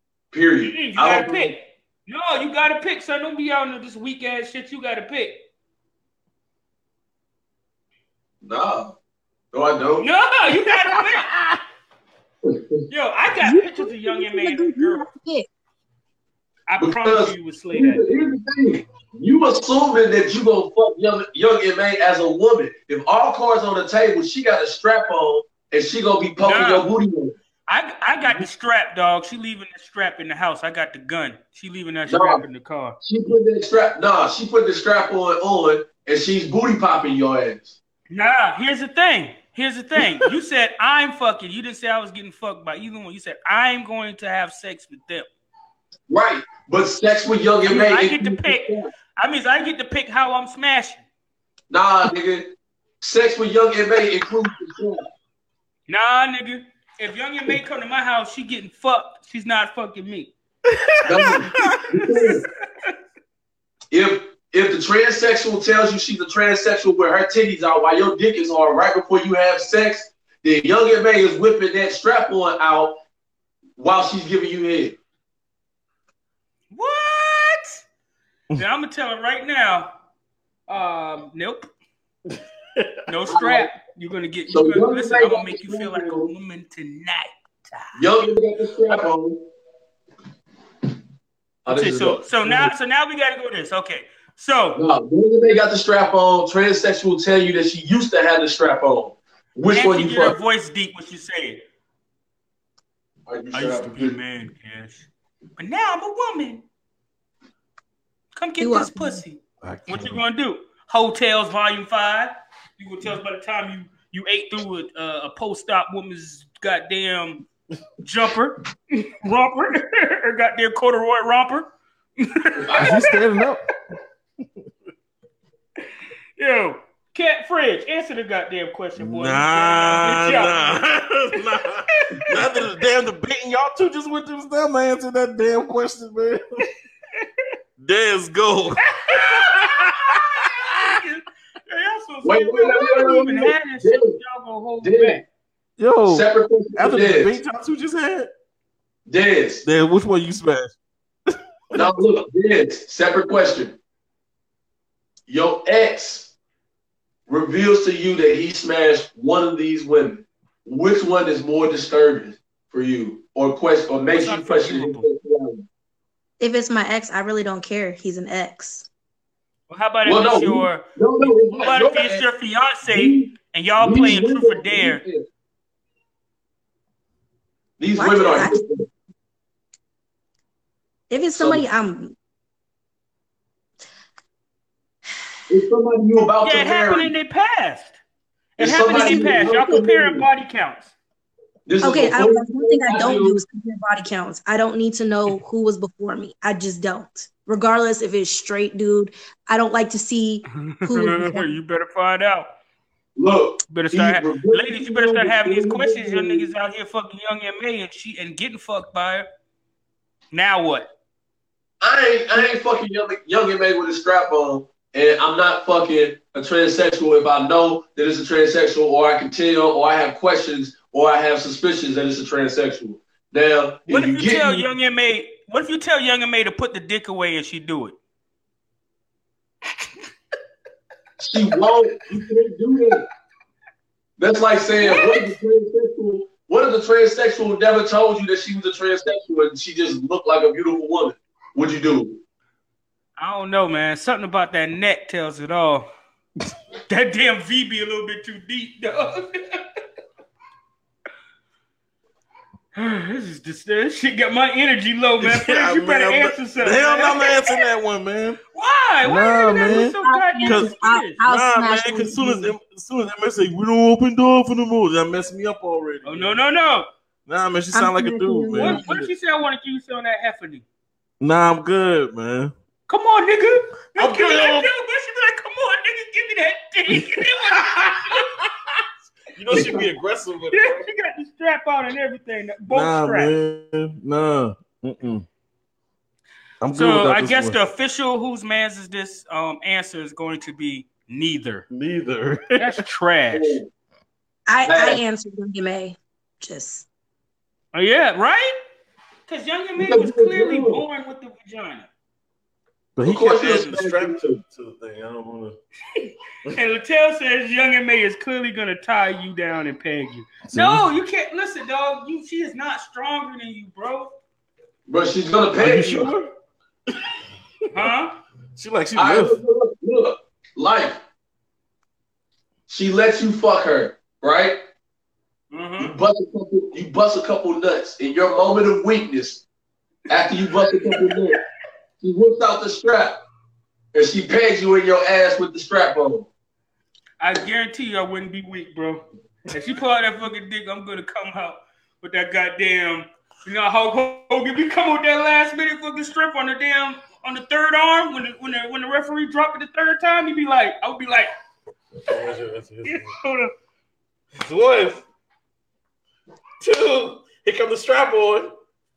Period. You gotta pick. No, you gotta pick, son. Don't be out into this weak ass shit. You gotta pick. Nah. No, I don't. No, you got to pick. Yo, I got pictures of Young M.A. and the girl. I promise you would slay that. Here's the thing. You assuming that you gonna fuck young M.A. as a woman. If all cards on the table, she got a strap on and she gonna be poking your booty on. I got the strap, dog. She leaving the strap in the house. I got the gun. She leaving that strap in the car. She put that strap. Nah, she put the strap on and she's booty popping your ass. Nah, here's the thing. You said I'm fucking. You didn't say I was getting fucked by either one. You said I'm going to have sex with them. Right, but sex with young M.A. I get to pick. I mean, I get to pick how I'm smashing. Nah, nigga. Sex with young M.A. includes the strap. Nah, nigga. If young M.A. come to my house, she getting fucked. She's not fucking me. If the transsexual tells you she's a transsexual with her titties out while your dick is on right before you have sex, then young M.A. is whipping that strap on out while she's giving you head. What? Then I'm gonna tell her right now. Nope. No strap. You're gonna get. Listen, I'm gonna make you feel like a woman tonight. Young M.A. got the strap on. Okay, so now we gotta go this. Okay, so young M.A. got the strap on. Transsexual tell you that she used to have the strap on. Which one you fuck? Her voice deep. What you saying? I used to be a man, Cash, but now I'm a woman. Come get this pussy. What you gonna do? Hotels Volume 5. You gonna tell us by the time you ate through a post-op woman's goddamn jumper, romper, or goddamn corduroy romper? She's standing up. Yo, Cat Fridge, answer the goddamn question, boy. Nah. Nothing the damn debating. Y'all two just went to them answer that damn question, man. Let's go. Wait. Yo, separate question. After the debate y'all two just had? Dez, which one you smashed? Now look, Dez, separate question. Your ex reveals to you that he smashed one of these women. Which one is more disturbing for you, or makes you question? If it's my ex, I really don't care. He's an ex. Well, how about if it's your fiance and y'all playing Truth or Dare? These women are. If it's somebody It's somebody you about to marry. It happened in their past. Y'all comparing body counts. One thing I don't do is compare body counts. I don't need to know who was before me. I just don't. Regardless if it's straight dude, I don't like to see who was before me. You better find out. Look, ladies, you better start having these questions. Your niggas out here fucking young M.A. and getting fucked by her. Now what? I ain't fucking young M.A. with a strap on, and I'm not fucking a transsexual if I know that it's a transsexual, or I can tell, or I have questions, or I have suspicions that it's a transsexual. Now, what if you tell young M.A. to put the dick away and she do it? She won't. You can't do that. That's like saying, what if the transsexual never told you that she was a transsexual and she just looked like a beautiful woman? What'd you do? I don't know, man. Something about that neck tells it all. That damn V be a little bit too deep, dog. This shit got my energy low, man. You better answer something. Hell no, I'm answering that one, man. Why? Why man? Because as soon as them say we don't open door for the moon, that messed me up already. Oh no. Nah, man, she sound like a dude, man. What if she said I want to use on that Heffany? Nah, I'm good, man. Come on, nigga. I'm good. She be like, come on, nigga, give me that dick. You know she be aggressive with it. Yeah, she got the strap on and everything. Both straps. Man. Nah. I'm good. So I guess the official whose man's is this answer is going to be neither. That's trash. I answered Young M.A. Just. Oh yeah, right? Because Young M.A. was clearly born with the vagina. But he Of course kept he adding the strap to the thing. I don't want to. And Latel says Young and May is clearly gonna tie you down and peg you. See? No, you can't listen, dog. She is not stronger than you, bro. But she's gonna Are pay you you. sure? Huh? She like she All right, lives. look. Life. She lets you fuck her, right? You bust a couple nuts in your moment of weakness. After you bust a couple nuts, she whips out the strap and she pegs you in your ass with the strap on. I guarantee you I wouldn't be weak, bro. If she pull out that fucking dick, I'm gonna come out with that goddamn, you know, Hulk Hogan be come with that last minute fucking strip on the third arm when the referee dropped it the third time. He'd be like, I would be like, hold on. One, two. Here come the strap on.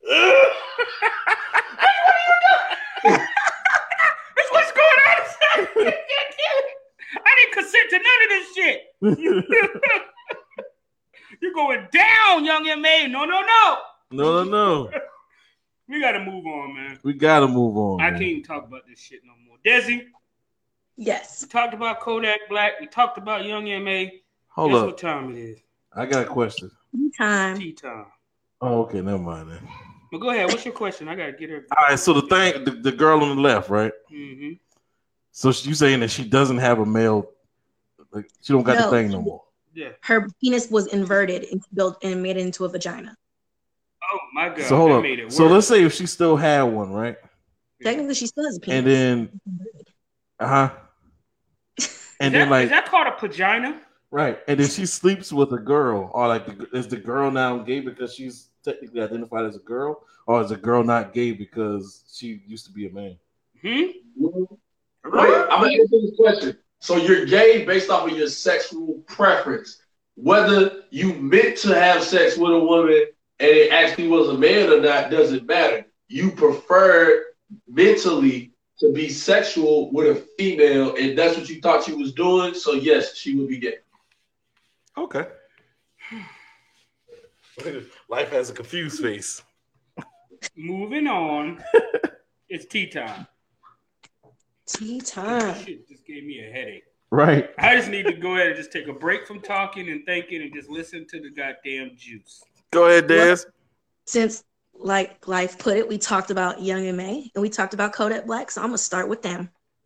That's what's going on. I didn't consent to none of this shit. You're going down, Young M.A. No. We gotta move on, man. We gotta move on. I man. can't even talk about this shit no more. Desi, Yes. we talked about Kodak Black. We talked about Young M.A. Hold Guess up. what time it is? I got a question. Time. Tea time. Oh, okay. Never mind then. But go ahead. What's your question? I gotta get her. All right. So the girl on the left, right? Mm-hmm. So you saying that she doesn't have a male, like she don't got No. the thing no more. Yeah. Her penis was inverted and built and made it into a vagina. Oh my God. So hold that up. made it So worse. let's say if she still had one, right? Technically, she still has a penis. And then, and Is that called a vagina? right, and then she sleeps with a girl, or like, is the girl now gay because she's technically identified as a girl, or is the girl not gay because she used to be a man? Wait, I'm gonna answer this question. So you're gay based off of your sexual preference. Whether you meant to have sex with a woman and it actually was a man or not doesn't matter. You prefer mentally to be sexual with a female, and that's what you thought she was doing. So yes, she would be gay. Okay. Life has a confused face. Moving on. It's tea time. Tea time. Shit just gave me a headache. Right. I just need to go ahead and just take a break from talking and thinking and just listen to the goddamn juice. Go ahead, Des. Since, like Life put it, we talked about Young M.A. and we talked about Kodak Black, so I'm gonna start with them.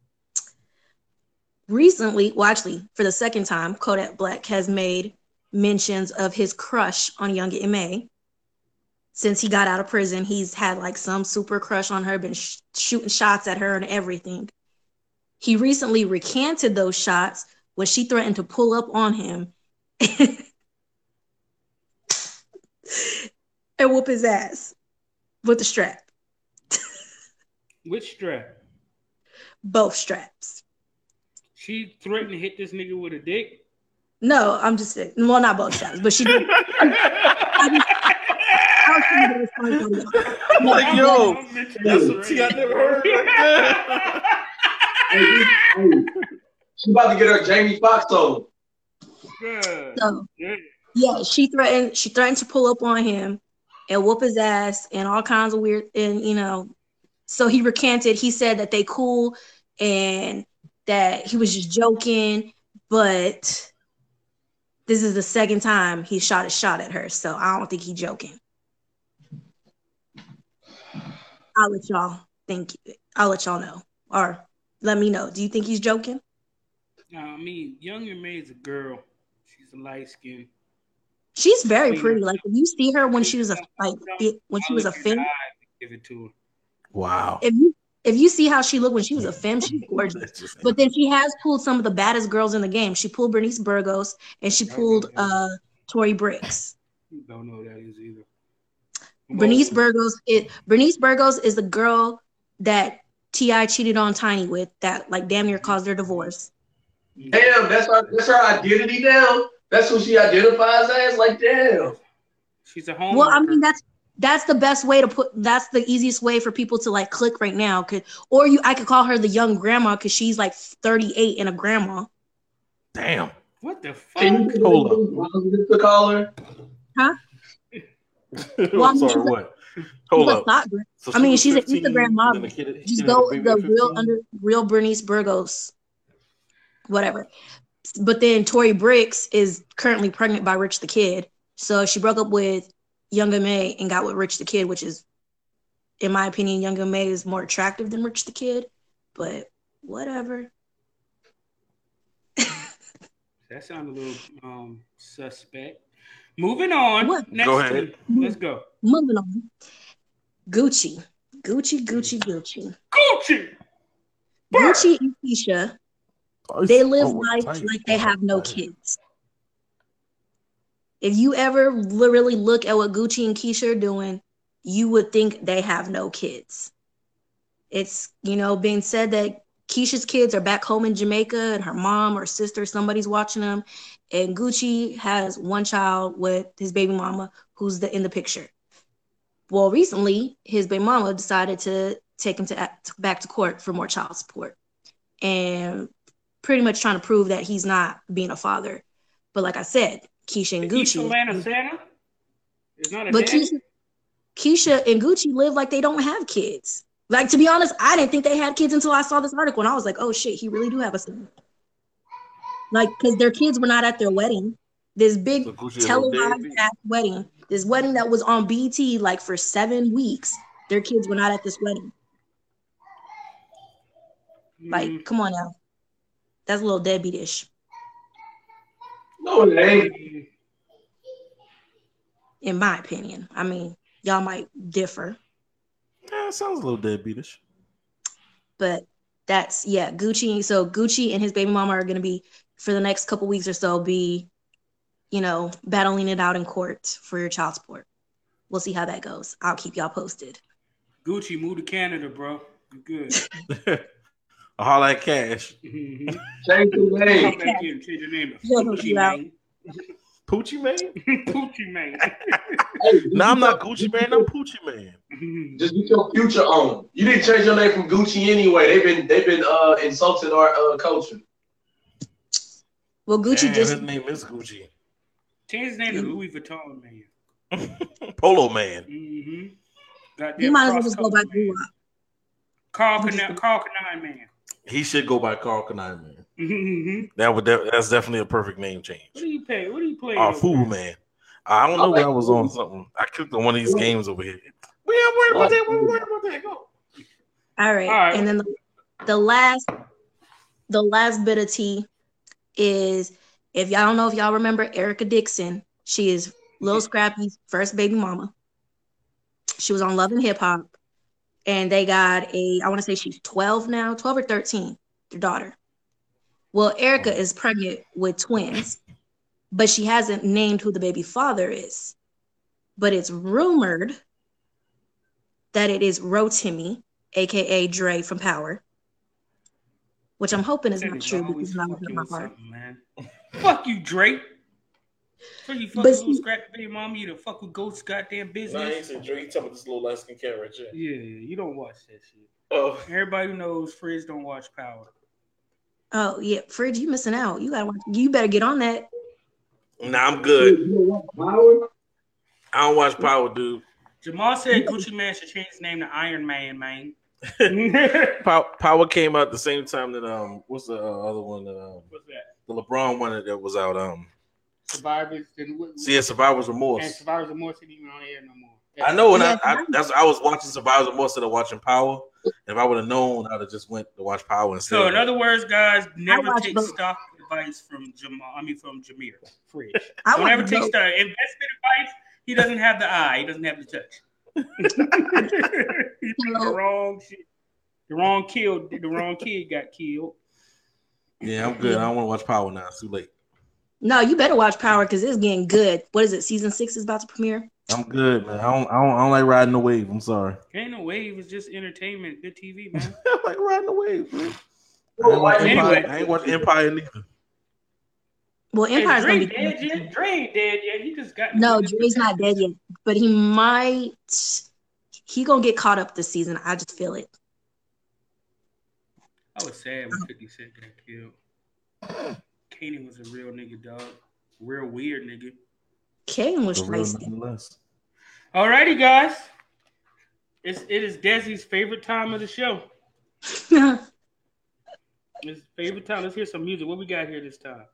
Recently, well, actually, for the second time, Kodak Black has made mentions of his crush on Young M.A. Since he got out of prison, he's had like some super crush on her, been shooting shots at her and everything. He recently recanted those shots when she threatened to pull up on him and whoop his ass with the strap. Which strap? Both straps. She threatened to hit this nigga with a dick? No, I'm just saying. Well, not both straps, but she did. Like, yo, that's a tea I never heard. She about to get her Jamie Foxx on. So, yeah, she threatened to pull up on him and whoop his ass and all kinds of weird, and so he recanted. He said that they cool and that he was just joking, but this is the second time he shot a shot at her, so I don't think he's joking. I'll let y'all know, or let me know. Do you think he's joking? I mean, Young M.A. is a girl. She's a light skin. She's very pretty. Like if you see her when she was a femme. Give it to her. Wow. If you see how she looked when she was a femme, she's gorgeous. But then she has pulled some of the baddest girls in the game. She pulled Bernice Burgos and she pulled Tory Briggs. Don't know who that is either. Bernice Burgos is the girl that T.I. cheated on Tiny with, that like damn near caused their divorce. Damn, that's her identity now. That's who she identifies as. Like, damn. She's a home. Well, I mean that's the best way to put. That's the easiest way for people to like click right now. I could call her the young grandma because she's like 38 and a grandma. Damn. What the fuck? Hold up. To call her. Huh? I'm sorry. What? Hold She's a up. thought girl. So I mean, was she's an 15, Instagram and model. then the kid Just had a go baby at the 15? real Bernice Burgos, whatever. But then Tory Bricks is currently pregnant by Rich the Kid. So she broke up with Younger May and got with Rich the Kid, which is, in my opinion, Younger May is more attractive than Rich the Kid. But whatever. That sounds a little suspect. Moving on. What? Next Go ahead. team. Let's go. Moving on. Gucci. Gucci. Gucci. Gucci and Keisha, they live life like they have no kids. If you ever really look at what Gucci and Keisha are doing, you would think they have no kids. It's, being said that Keisha's kids are back home in Jamaica and her mom or sister, somebody's watching them. And Gucci has one child with his baby mama who's in the picture. Well, recently, his baby mama decided to take him back to court for more child support and pretty much trying to prove that he's not being a father. But like I said, Keisha and Gucci. Santa is not a But daddy? Keisha and Gucci live like they don't have kids. Like, to be honest, I didn't think they had kids until I saw this article, and I was like, oh shit, he really do have a son. Like, because their kids were not at their wedding. This big televised ass wedding. This wedding that was on BT like for 7 weeks. Their kids were not at this wedding. Like, come on now. That's a little deadbeat-ish. No, it ain't. In my opinion. I mean, y'all might differ. Yeah, it sounds a little deadbeatish. But that's, Gucci. So Gucci and his baby mama are going to be, for the next couple weeks or so, battling it out in court for your child support. We'll see how that goes. I'll keep y'all posted. Gucci, move to Canada, bro. You good. Holla at Cash. Change the name. Come back here and change your name to Gucci Mane. Poochie Man? Poochie Man. No, I'm not Gucci Man. I'm Poochie Man. Just get your future on. You didn't change your name from Gucci anyway. They've been insulting our culture. Well, Gucci his name is Gucci. Change his name to Louis Vuitton Man. Polo Man. He might as well just go by Guwap. Carl Kanai Man. He should go by Carl Kanai Man. That's definitely a perfect name change. What do you pay? What do you play? Fool Man. I don't know when I was on something. I clicked on one of these games over here. We ain't worried about that. We ain't worried about that. Go. All right. And then the last bit of tea is, if y'all don't know, if y'all remember Erica Dixon, she is Lil Scrappy's first baby mama. She was on Love and Hip Hop, and they got I want to say she's 12 now, 12 or 13, their daughter. Well, Erica is pregnant with twins, but she hasn't named who the baby father is. But it's rumored that it is Rotimi, aka Dre from Power, which I'm hoping is not true because it's not in my heart. Man. Fuck you, Drake. So you fucking little scrappy baby mama, you the fuck with Ghost's goddamn business. No, I ain't saying Drake. You talking about this little light skin cat right here. Yeah, you don't watch that shit. Oh, everybody who knows Frizz don't watch Power. Oh yeah, Fridge, you missing out. You better get on that. Nah, I'm good. I don't watch Power, dude. Jamal said Gucci Man should change his name to Iron Man, man. Power came out the same time that what's the other one that what's that? The LeBron one that was out Survivors. Survivor's Remorse. And Survivor's Remorse isn't even on air no more. I know, and I was watching Survivor's Remorse instead of watching Power. And if I would have known, I'd have just went to watch Power instead. So in other words, guys, never take stock advice from Jameer Fridge. Don't ever take stock investment advice. He doesn't have the eye. He doesn't have the touch. He picked the wrong shit. The wrong kid got killed. Yeah, I'm good. I don't want to watch Power now. It's too late. No, you better watch Power because it's getting good. What is it? Season 6 is about to premiere. I'm good, man. I don't like riding the wave. I'm sorry. Ain't no wave. It's just entertainment. Good TV, man. I like riding the wave, man. I ain't watching Empire neither. Well, Empire's Dre gonna be dead yet? Dre ain't dead yet. He just got Dre's not dead yet, but he gonna get caught up this season. I just feel it. I was sad when 50 Cent got killed. Kanan was a real nigga, dog. Real weird nigga. Kanan was crazy. Alrighty, guys. It is Desi's favorite time of the show. His favorite time. Let's hear some music. What we got here this time?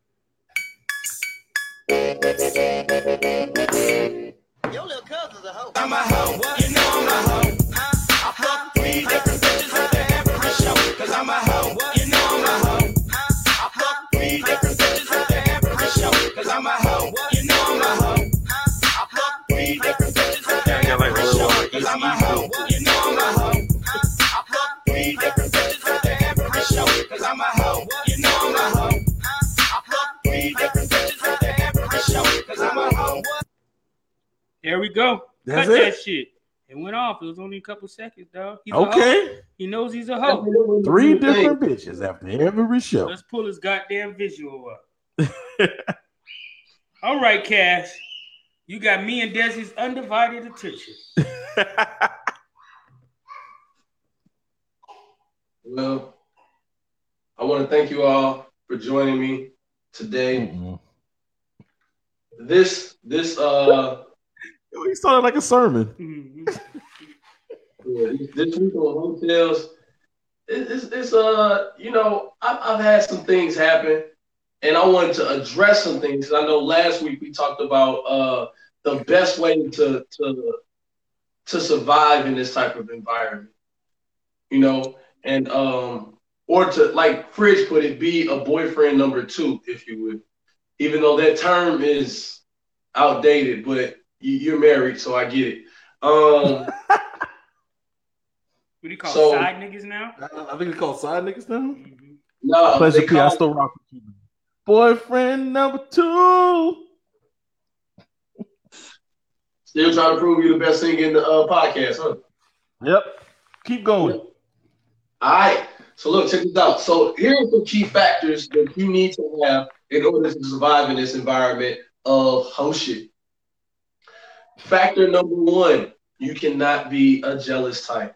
Your little cousin's a hoe. I'm a hoe. You know I'm a hoe. Huh? I fuck 3 different bitches at the every show. Cause I'm a hoe. You know I'm a hoe. Huh? I fuck 3 different bitches at the every show. Cause I'm a hoe. You know I'm a hoe. Huh? I fuck 3 different bitches at the every show. Cause I'm a hoe. You know I'm a hoe. Huh? I fuck 3 different bitches at the every show. Cause I'm a hoe. You know I'm a hoe. Huh? I fuck 3 different bitches at the every show. Cause I'm a hoe. There we go. That's Cut it? that shit. It went off. It was only a couple seconds, dog. He's a Okay. hoe. He knows he's a hoe. 3 different bitches after every show. Let's pull his goddamn visual up. All right, Cash. You got me and Desi's undivided attention. Well, I want to thank you all for joining me today. This He started like a sermon. this week on hotels, it's you know, I've had some things happen, and I wanted to address some things. I know last week we talked about the best way to survive in this type of environment, you know, and or to, like Fridge put it, be a boyfriend number 2, if you would, even though that term is outdated, but you're married, so I get it. What do you call side niggas now? I think it's called side niggas now. No, Pleasure P. I still rock with you. Boyfriend number 2. Still trying to prove you the best thing in the podcast, huh? Yep. Keep going. All right. So look, check this out. So here are some key factors that you need to have in order to survive in this environment of hoe shit. Factor number 1, you cannot be a jealous type.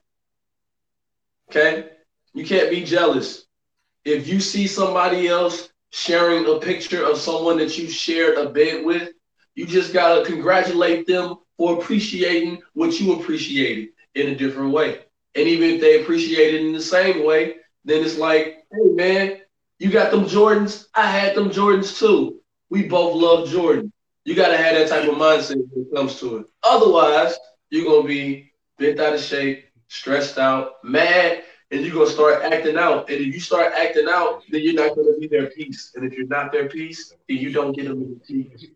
Okay? You can't be jealous. If you see somebody else sharing a picture of someone that you shared a bed with, you just gotta congratulate them for appreciating what you appreciated in a different way. And even if they appreciate it in the same way, then it's like, hey man, you got them Jordans, I had them Jordans too. We both love Jordan. You gotta have that type of mindset when it comes to it. Otherwise, you're gonna be bent out of shape, stressed out, mad, and you're gonna start acting out. And if you start acting out, then you're not gonna be their peace. And if you're not their peace, then you don't get them in the peace.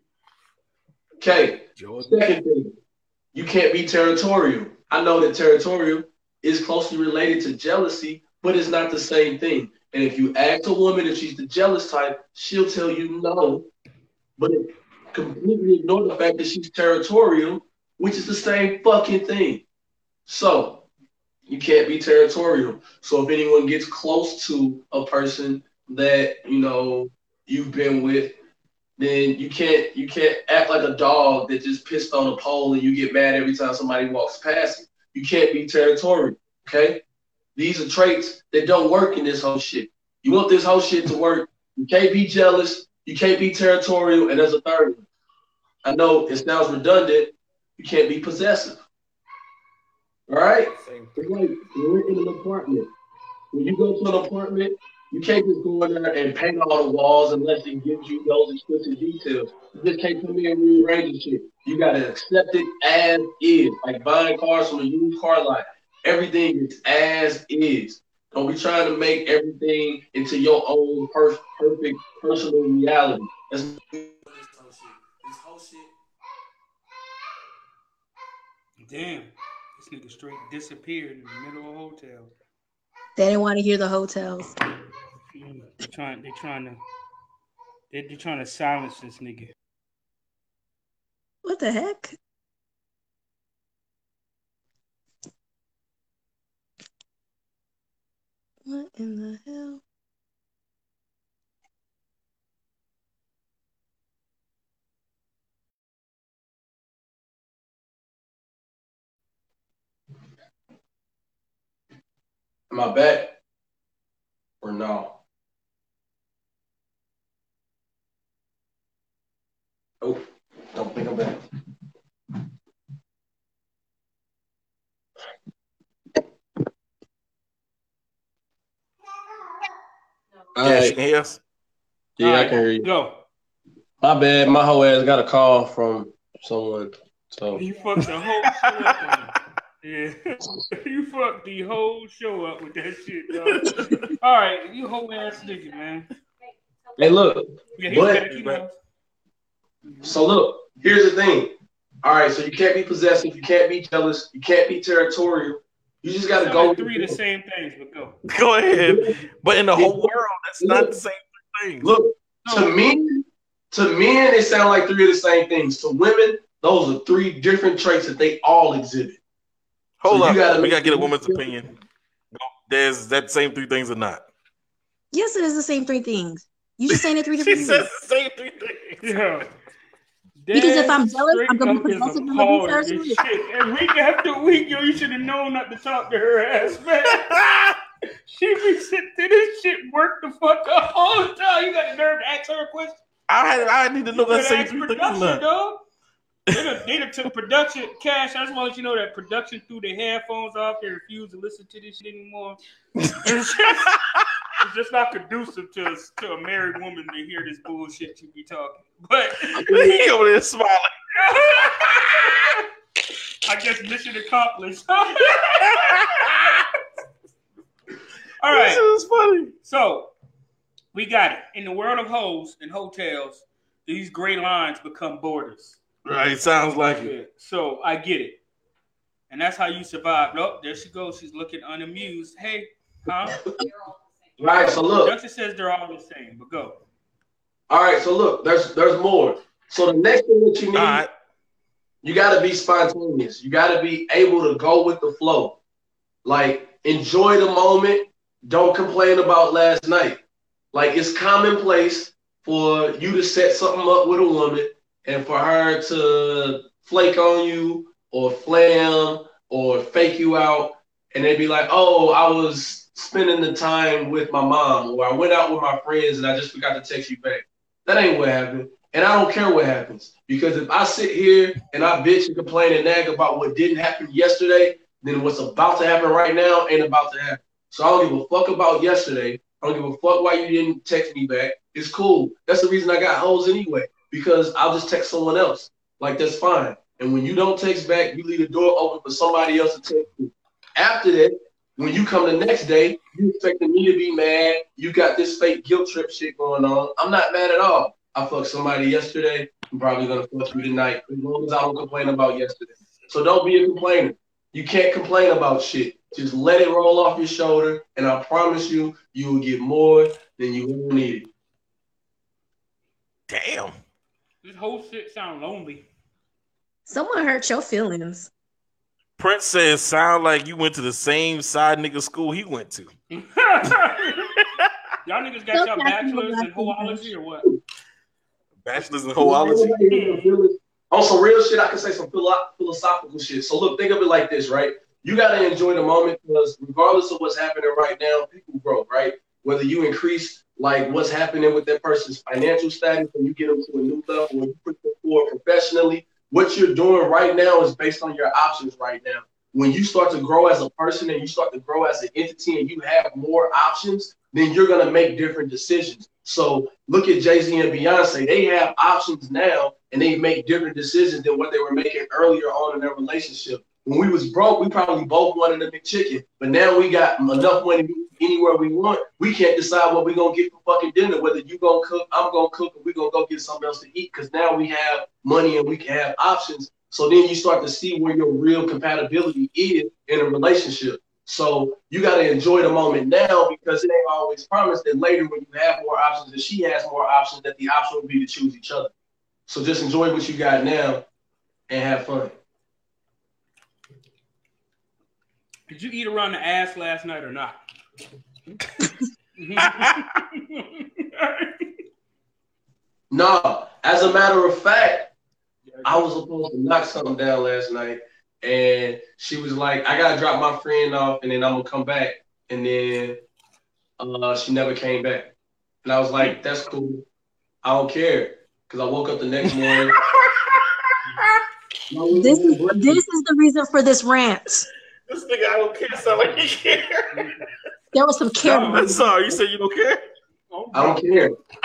Okay. Second thing, you can't be territorial. I know that territorial is closely related to jealousy, but it's not the same thing. And if you ask a woman if she's the jealous type, she'll tell you no, but completely ignore the fact that she's territorial, which is the same fucking thing. So you can't be territorial. So if anyone gets close to a person that, you know, you've been with, then you can't act like a dog that just pissed on a pole and you get mad every time somebody walks past you. You can't be territorial, okay? These are traits that don't work in this whole shit. You want this whole shit to work, you can't be jealous, you can't be territorial, and there's a third one. I know it sounds redundant, you can't be possessive. All right? It's like you're in an apartment. When you go to an apartment, you can't just go in there and paint all the walls unless it gives you those explicit details. You just can't come in and rearrange shit. You gotta accept it as is, like buying cars from a used car lot. Everything is as is. Don't be trying to make everything into your own perfect personal reality. That's this whole shit. Damn, this nigga straight disappeared in the middle of a hotel. They didn't want to hear the hotels. They're trying to silence this nigga. What the heck? What in the hell? Am I back or no? Oh, don't think I'm back. All Yeah, right. she can hear us. Yeah, All I right, can hear you. Go. My bad. My whole ass got a call from someone. So You fucked the whole show up on it. Yeah. You fucked the whole show up with that shit, dog. All right, you whole ass nigga, man. hey, look. Yeah, he's But back. He knows. so look. Here's the thing. All right. So you can't be possessive. You can't be jealous. You can't be territorial. You just got to Sound go. like three of the same things, but go. Go ahead. But in the whole world, that's not the same thing. Look, to men, it sounds like three of the same things. To women, those are three different traits that they all exhibit. Hold So up. you gotta We got to make- get a woman's opinion. There's that same three things or not? Yes, it is the same three things. You just saying it three She different says things. the same three things. Yeah. Because if I'm jealous, I'm gonna be Straight up is possessive and I'm gonna be appalling as territorial. shit. And week after week, yo, you should have known not to talk to her ass, man. She be sitting through this shit, work the fuck up all the time. You got the nerve to ask her a question. I need to know that You same better ask three things or production, not. dog. They done took production cash. I just want to let you know that production threw their headphones off. They refuse to listen to this shit anymore. It's just not conducive to a married woman to hear this bullshit you be talking. But He over there smiling. I guess mission accomplished. All right. This is funny. So we got it. In the world of hoes and hotels, these gray lines become borders. Right, sounds like it. Yeah, so I get it. And that's how you survive. Oh, there she goes. She's looking unamused. Hey, huh? Right. So look. Production says they're all the same, but go. All right. So look. There's more. So the next thing that you need, All right. you got to be spontaneous. You got to be able to go with the flow. Like, enjoy the moment. Don't complain about last night. Like, it's commonplace for you to set something up with a woman and for her to flake on you or flam or fake you out. And they'd be like, oh, I was spending the time with my mom, or I went out with my friends and I just forgot to text you back. That ain't what happened. And I don't care what happens. Because if I sit here and I bitch and complain and nag about what didn't happen yesterday, then what's about to happen right now ain't about to happen. So I don't give a fuck about yesterday. I don't give a fuck why you didn't text me back. It's cool. That's the reason I got hoes anyway, because I'll just text someone else. Like, that's fine. And when you don't text back, you leave the door open for somebody else to text you. After that, when you come the next day, you expecting me to be mad. You got this fake guilt trip shit going on. I'm not mad at all. I fucked somebody yesterday. I'm probably going to fuck you tonight, as long as I don't complain about yesterday. So don't be a complainer. You can't complain about shit. Just let it roll off your shoulder, and I promise you, you will get more than you ever needed. Damn. This whole shit sound lonely. Someone hurt your feelings. Prince says, sound like you went to the same side nigga school he went to. Y'all niggas got y'all bachelors in hoology or what? Bachelors in hoology. On some real shit, I can say some philosophical shit. So look, think of it like this, right? You got to enjoy the moment, because regardless of what's happening right now, people grow, right? Whether you increase like what's happening with that person's financial status and you get them to a new level, or you put them forward professionally, what you're doing right now is based on your options right now. When you start to grow as a person and you start to grow as an entity and you have more options, then you're going to make different decisions. So look at Jay-Z and Beyonce. They have options now and they make different decisions than what they were making earlier on in their relationship. When we was broke, we probably both wanted a McChicken, but now we got enough money anywhere we want. We can't decide what we're going to get for fucking dinner, whether you going to cook, I'm going to cook, or we're going to go get something else to eat, because now we have money and we can have options. So then you start to see where your real compatibility is in a relationship. So you got to enjoy the moment now, because it ain't always promised that later when you have more options and she has more options, that the option will be to choose each other. So just enjoy what you got now and have fun. Did you eat around the ass last night or not? No, as a matter of fact, I was supposed to knock something down last night, and she was like, I gotta drop my friend off and then I'm gonna come back. And then she never came back. And I was like, that's cool. I don't care. Because I woke up the next morning. This is the reason for this rant. This nigga, I don't care, sound like he care. There was some care. I'm sorry, you said you don't care? I don't care.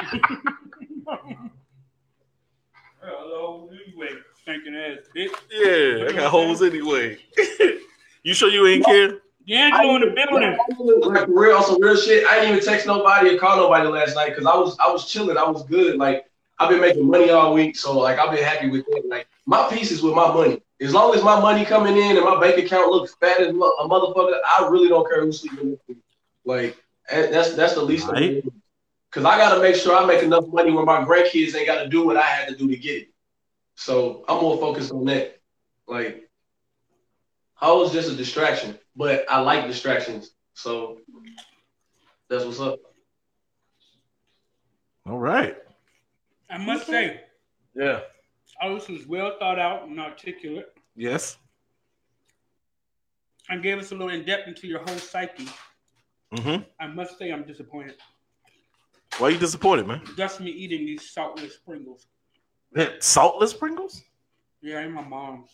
Hello, anyway, stinking ass bitch. Yeah, I got hoes anyway. You sure you ain't care? D'Angelo in the building. Like real, on some real shit. I didn't even text nobody or call nobody last night because I was chilling. I was good. Like I've been making money all week, so like I've been happy with that. Like my peace is with my money. As long as my money coming in and my bank account looks fat as a motherfucker, I really don't care who's sleeping with me. Like that's the least of it. Because I gotta make sure I make enough money where my grandkids ain't got to do what I had to do to get it. So I'm more focused on that. Like, hoes just a distraction, but I like distractions. So that's what's up. All right. I must say, Yeah. all this was well thought out and articulate. Yes. And gave us a little in-depth into your whole psyche. Mm-hmm. I must say I'm disappointed. Why you disappointed, man? Just me eating these saltless Pringles. Saltless Pringles? Yeah, and my mom's.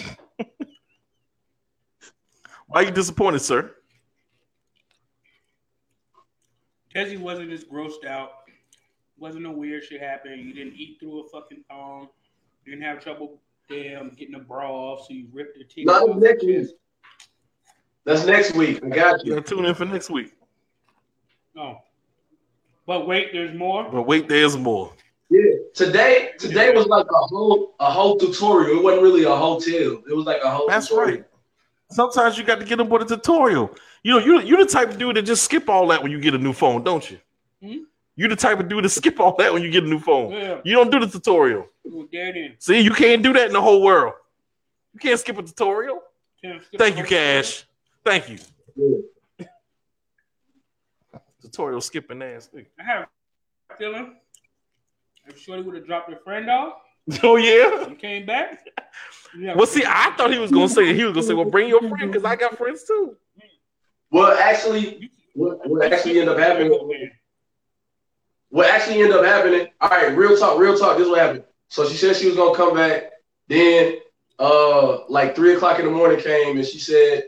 Why you disappointed, sir? Tezzy wasn't as grossed out. Wasn't no weird shit happening. You didn't eat through a fucking thong. You didn't have trouble getting a bra off, so you ripped the titty off. Next week. That's next week. I got you. You gotta tune in for next week. Oh. But wait, there's more. But wait, there's more. Yeah. Today was like a whole tutorial. It wasn't really a hotel. It was like a whole That's tutorial. right. Sometimes you got to get them with a tutorial. You know, you're the type of dude that just skip all that when you get a new phone, don't you? Hmm? You're the type of dude to skip all that when you get a new phone. Yeah. You don't do the tutorial. Well, dead end. See, you can't do that in the whole world. You can't skip a tutorial. Can't skip Thank the you, whole Cash. Thank you. Yeah. Tutorial skipping ass thing. I have a feeling if Shorty would have dropped her friend off Oh yeah. and came back. Well, see, I thought he was gonna say well, bring your friend because I got friends too. Well, actually, what actually ended up happening? What actually ended up happening? All right, real talk. This is what happened. So she said she was gonna come back. Then, like 3:00 in the morning came, and she said,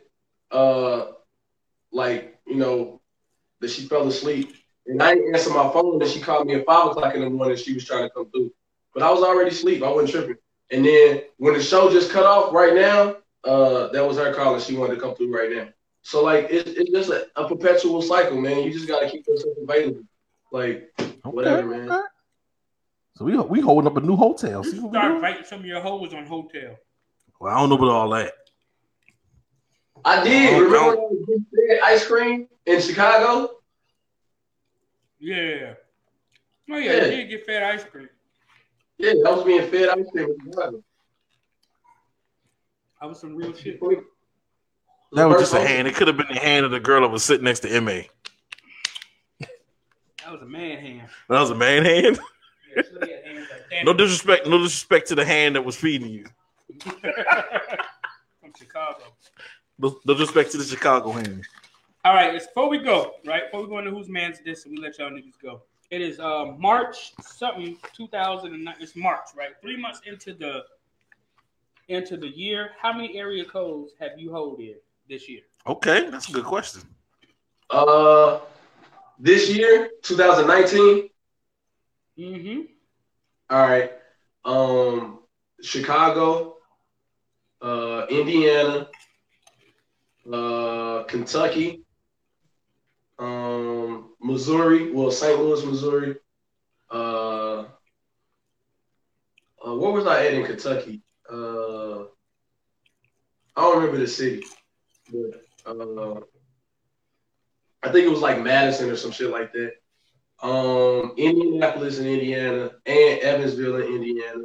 like that she fell asleep. And I didn't answer my phone. And she called me at 5:00 in the morning. She was trying to come through, but I was already asleep. I wasn't tripping. And then when the show just cut off right now, that was her calling. She wanted to come through right now. So like it's just a perpetual cycle, man. You just gotta keep yourself available. Like whatever, man. Okay. So we holding up a new hotel. You See what we start doing? inviting some of your hoes on hotel. Well, I don't know about all that. I did. Remember when we had ice cream in Chicago? Yeah. Oh yeah, Yeah. you did get fed ice cream. Yeah, I was being fed ice cream in Chicago. That was some real shit. That was just a hand. It could have been the hand of the girl that was sitting next to MA. That was a man hand. That was a man hand. Yeah, so they had hands like that. No disrespect to the hand that was feeding you. From Chicago. No disrespect to the Chicago hand. All right, before we go into Whose Man's This, and we let y'all niggas go. It is March 2009. It's March, right? 3 months into the year. How many area codes have you hold in this year? Okay, that's a good question. This year, 2019. Mm-hmm. All right. Chicago, Indiana, Kentucky, Missouri. Well, St. Louis, Missouri. What was I at in Kentucky? I don't remember the city, but I think it was like Madison or some shit like that. Indianapolis in Indiana and Evansville in Indiana.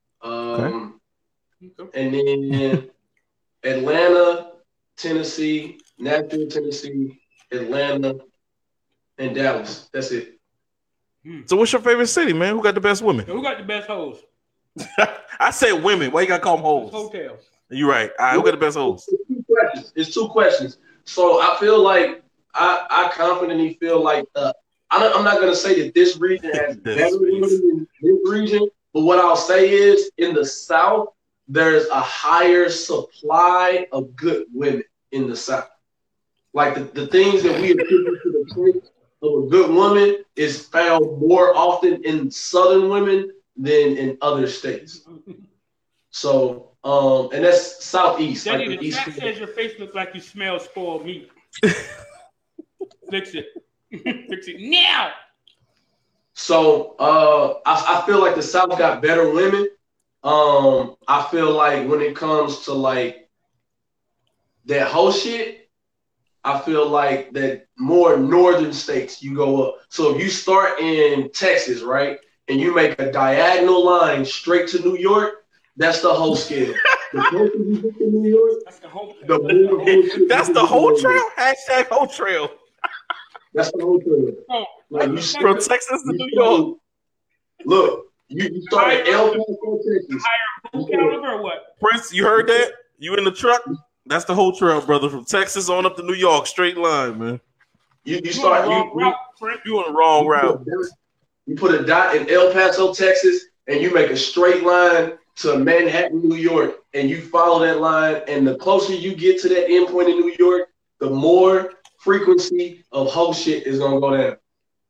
And then Atlanta, Tennessee, Nashville, Tennessee, Atlanta, and Dallas. That's it. So what's your favorite city, man? Who got the best women? Who got the best hoes? I said women. Why you gotta call them hoes? Hotels. You're right. All right, who got the best hoes? It's two questions. So I feel like I confidently feel like I'm not gonna say that this region has better women than this region, but what I'll say is in the South there's a higher supply of good women in the South. Like the things that we attribute to the traits of a good woman is found more often in Southern women than in other states. So, and that's Southeast. Daddy, like the East. chat says your face looks like you smell spoiled meat. Fix it. Fix it now. So, I feel like the South got better women. I feel like when it comes to like that whole shit, I feel like that more northern states you go up. So if you start in Texas, right, and you make a diagonal line straight to New York, that's the whole scale. The closer you get to New York, That's the whole. the more bullshit That's you the get whole going trail. on. Hashtag whole trail. That's the whole trail. Oh, Like you From start, Texas to you New York. start- look, you start at El Paso, Texas. who caliber or what? Prince, you heard that? You in the truck? That's the whole trail, brother. From Texas on up to New York, straight line, man. You You start. on the wrong route, Frank. You on the wrong route. You put a dot in El Paso, Texas, and you make a straight line to Manhattan, New York, and you follow that line. And the closer you get to that endpoint in New York, the more frequency of whole shit is gonna go down.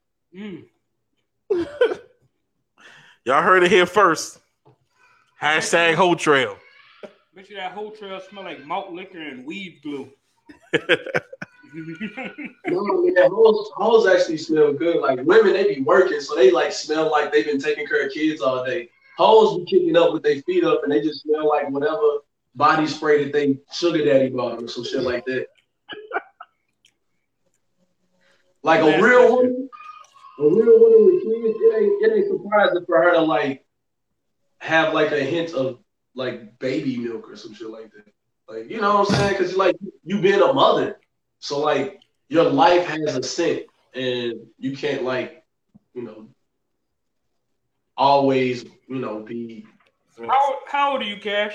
Y'all heard it here first. Hashtag whole trail. Bet you that whole trail smell like malt liquor and weed glue. No, man, hoes actually smell good. Like women, they be working, so they like smell like they've been taking care of kids all day. Hoes be kicking up with their feet up, and they just smell like whatever body spray that they sugar daddy bought them or some shit like that. Like a real woman with kids, it ain't surprising for her to like have like a hint of like baby milk or some shit like that. Like, you know what I'm saying? Because like you being a mother, so like your life has a scent, and you can't like, you know, always, you know, be. How old are you, Cash?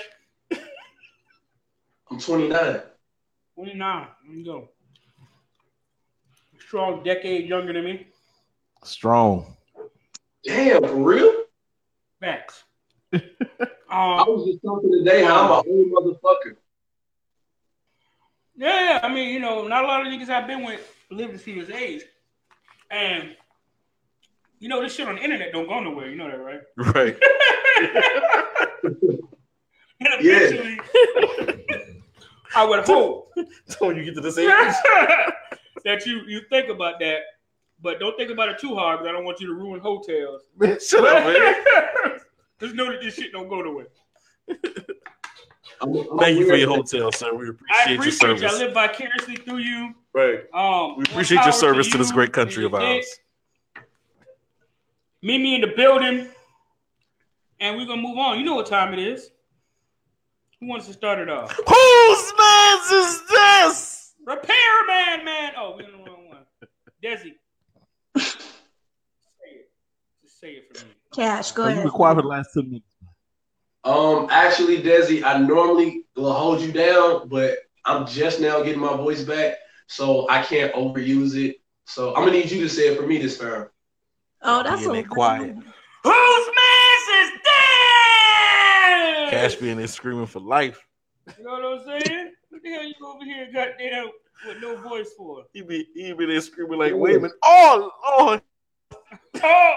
I'm 29. 29. There you go. Strong decade younger than me. Strong. Damn, for real? Facts. I was just talking today how I'm an old motherfucker. Yeah, I mean, you know, not a lot of niggas I've been with live to see his age. And, you know, this shit on the internet don't go nowhere. You know that, right? Right. And eventually, I would hope So when you get to this age. that you think about that, but don't think about it too hard because I don't want you to ruin hotels. Man, shut up, man. Just know that this shit don't go nowhere. Thank you for your hotel, sir. We I appreciate your appreciate you. service. I live vicariously through you. Right. We appreciate your service to this great country of ours. Meet me in the building, and we're gonna move on. You know what time it is. Who wants to start it off? Whose man's is this? Repairman, man. Oh, we're in the wrong one. Desi. Say it. Just say it for me. Cash, go You've ahead. been quiet for the last 2 minutes. Actually, Desi, I normally will hold you down, but I'm just now getting my voice back, so I can't overuse it. So I'm gonna need you to say it for me this time. Oh, that's Being so that quiet. Whose man's is this? Cash being there screaming for life. You know what I'm saying? What the hell you over here, goddamn, with no voice for? He be there screaming like, wait a minute. Oh, Lord. Oh!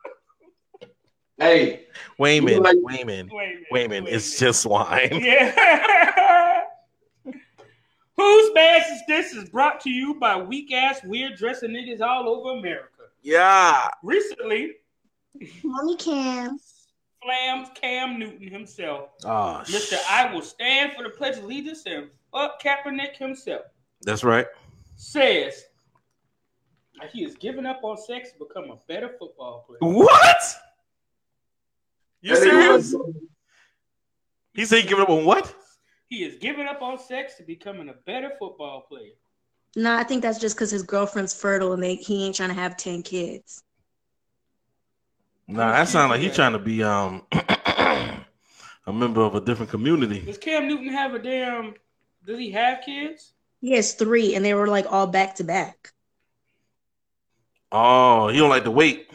Hey, Wayman, Like- Wayman, it's just wine. Yeah. Whose man's is this is brought to you by weak ass, weird dressing niggas all over America. Yeah. Recently, Mommy Cam. Flams Cam Newton himself, Oh, Mr. I will stand for the Pledge of Allegiance and fuck Kaepernick himself, That's right. says that he is giving up on sex to become a better football player. What? You that nigga serious? was- He said he giving up on what? He is giving up on sex to becoming a better football player. No, I think that's just because his girlfriend's fertile and he ain't trying to have 10 kids. Nah, that sounds like he trying to be a member of a different community. Does Cam Newton have a damn? Does he have kids? He has 3, and they were like all back to back. Oh, he don't like to wait.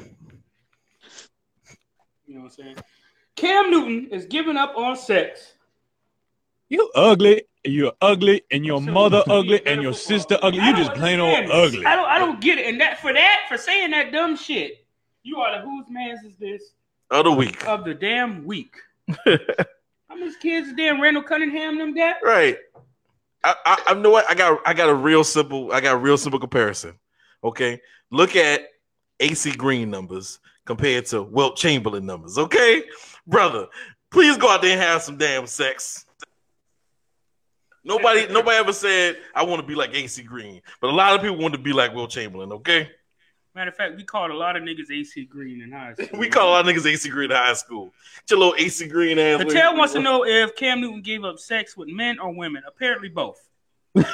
You know what I'm saying? Cam Newton is giving up on sex. You ugly. You're ugly, and your mother ugly, and your sister ugly. You just plain old ugly. I don't get it. And for saying that dumb shit, you are the whose man's is this of the week. Of the damn week. How many kids damn Randall Cunningham them got? Right. I know what I got a real simple comparison. Okay, look at AC Green numbers compared to Wilt Chamberlain numbers. Okay, brother, please go out there and have some damn sex. Nobody ever said I want to be like AC Green, but a lot of people want to be like Wilt Chamberlain. Okay. Matter of fact, we called a lot of niggas AC Green in high school. We call a lot of niggas AC Green in high school. Get your little AC Green ass. Patel wants to know if Cam Newton gave up sex with men or women. Apparently both. But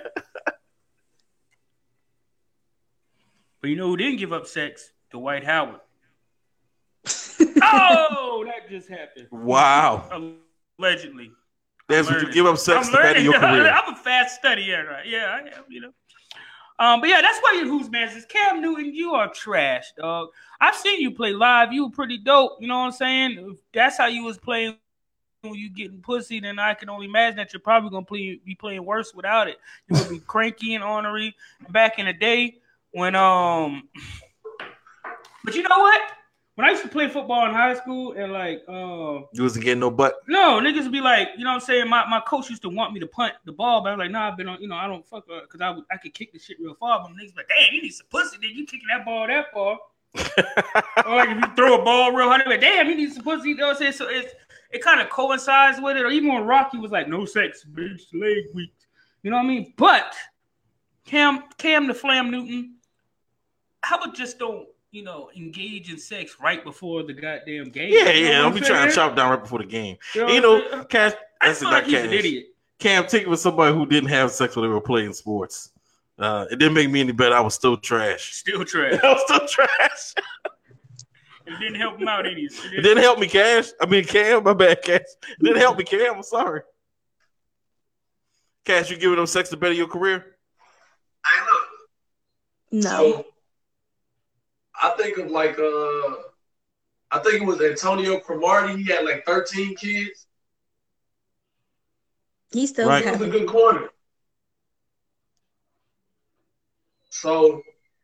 you know who didn't give up sex? Dwight Howard. Oh, that just happened. Wow. Allegedly. That's what you give up sex to better your career. I'm a fast studier, right? Yeah, I am, you know. But yeah, that's why you who's man is Cam Newton. You are trash, dog. I've seen you play live. You were pretty dope. You know what I'm saying? If that's how you was playing when you getting pussy, then I can only imagine that you're probably gonna be playing worse without it. You're gonna be cranky and ornery. Back in the day when but you know what? When I used to play football in high school and like you wasn't getting no butt. No, niggas would be like, you know what I'm saying? My coach used to want me to punt the ball, but I'm like, nah, I've been on, you know, I don't fuck because I could kick the shit real far. But niggas be like, damn, you need some pussy, then you kicking that ball that far. Or like if you throw a ball real hard, like, damn, you need some pussy, you know what I'm saying? So it kind of coincides with it. Or even when Rocky was like, no sex, bitch, leg weak. You know what I mean? But Cam the Flam Newton, how about just don't, you know, engage in sex right before the goddamn game? Yeah. Don't be trying to chop down right before the game. You know, Cash, that's not Cash. An idiot. Cam, take it with somebody who didn't have sex when they were playing sports. It didn't make me any better. I was still trash. Still trash. I was still trash. It didn't help him out any. It didn't help me, Cash. I mean, Cam, my bad, Cash. It didn't help me, Cam. I'm sorry. Cash, you giving them sex to better your career? Hey, look. No. So, I think of like I think it was Antonio Cromartie. He had like 13 kids. He still right. He was a good corner. So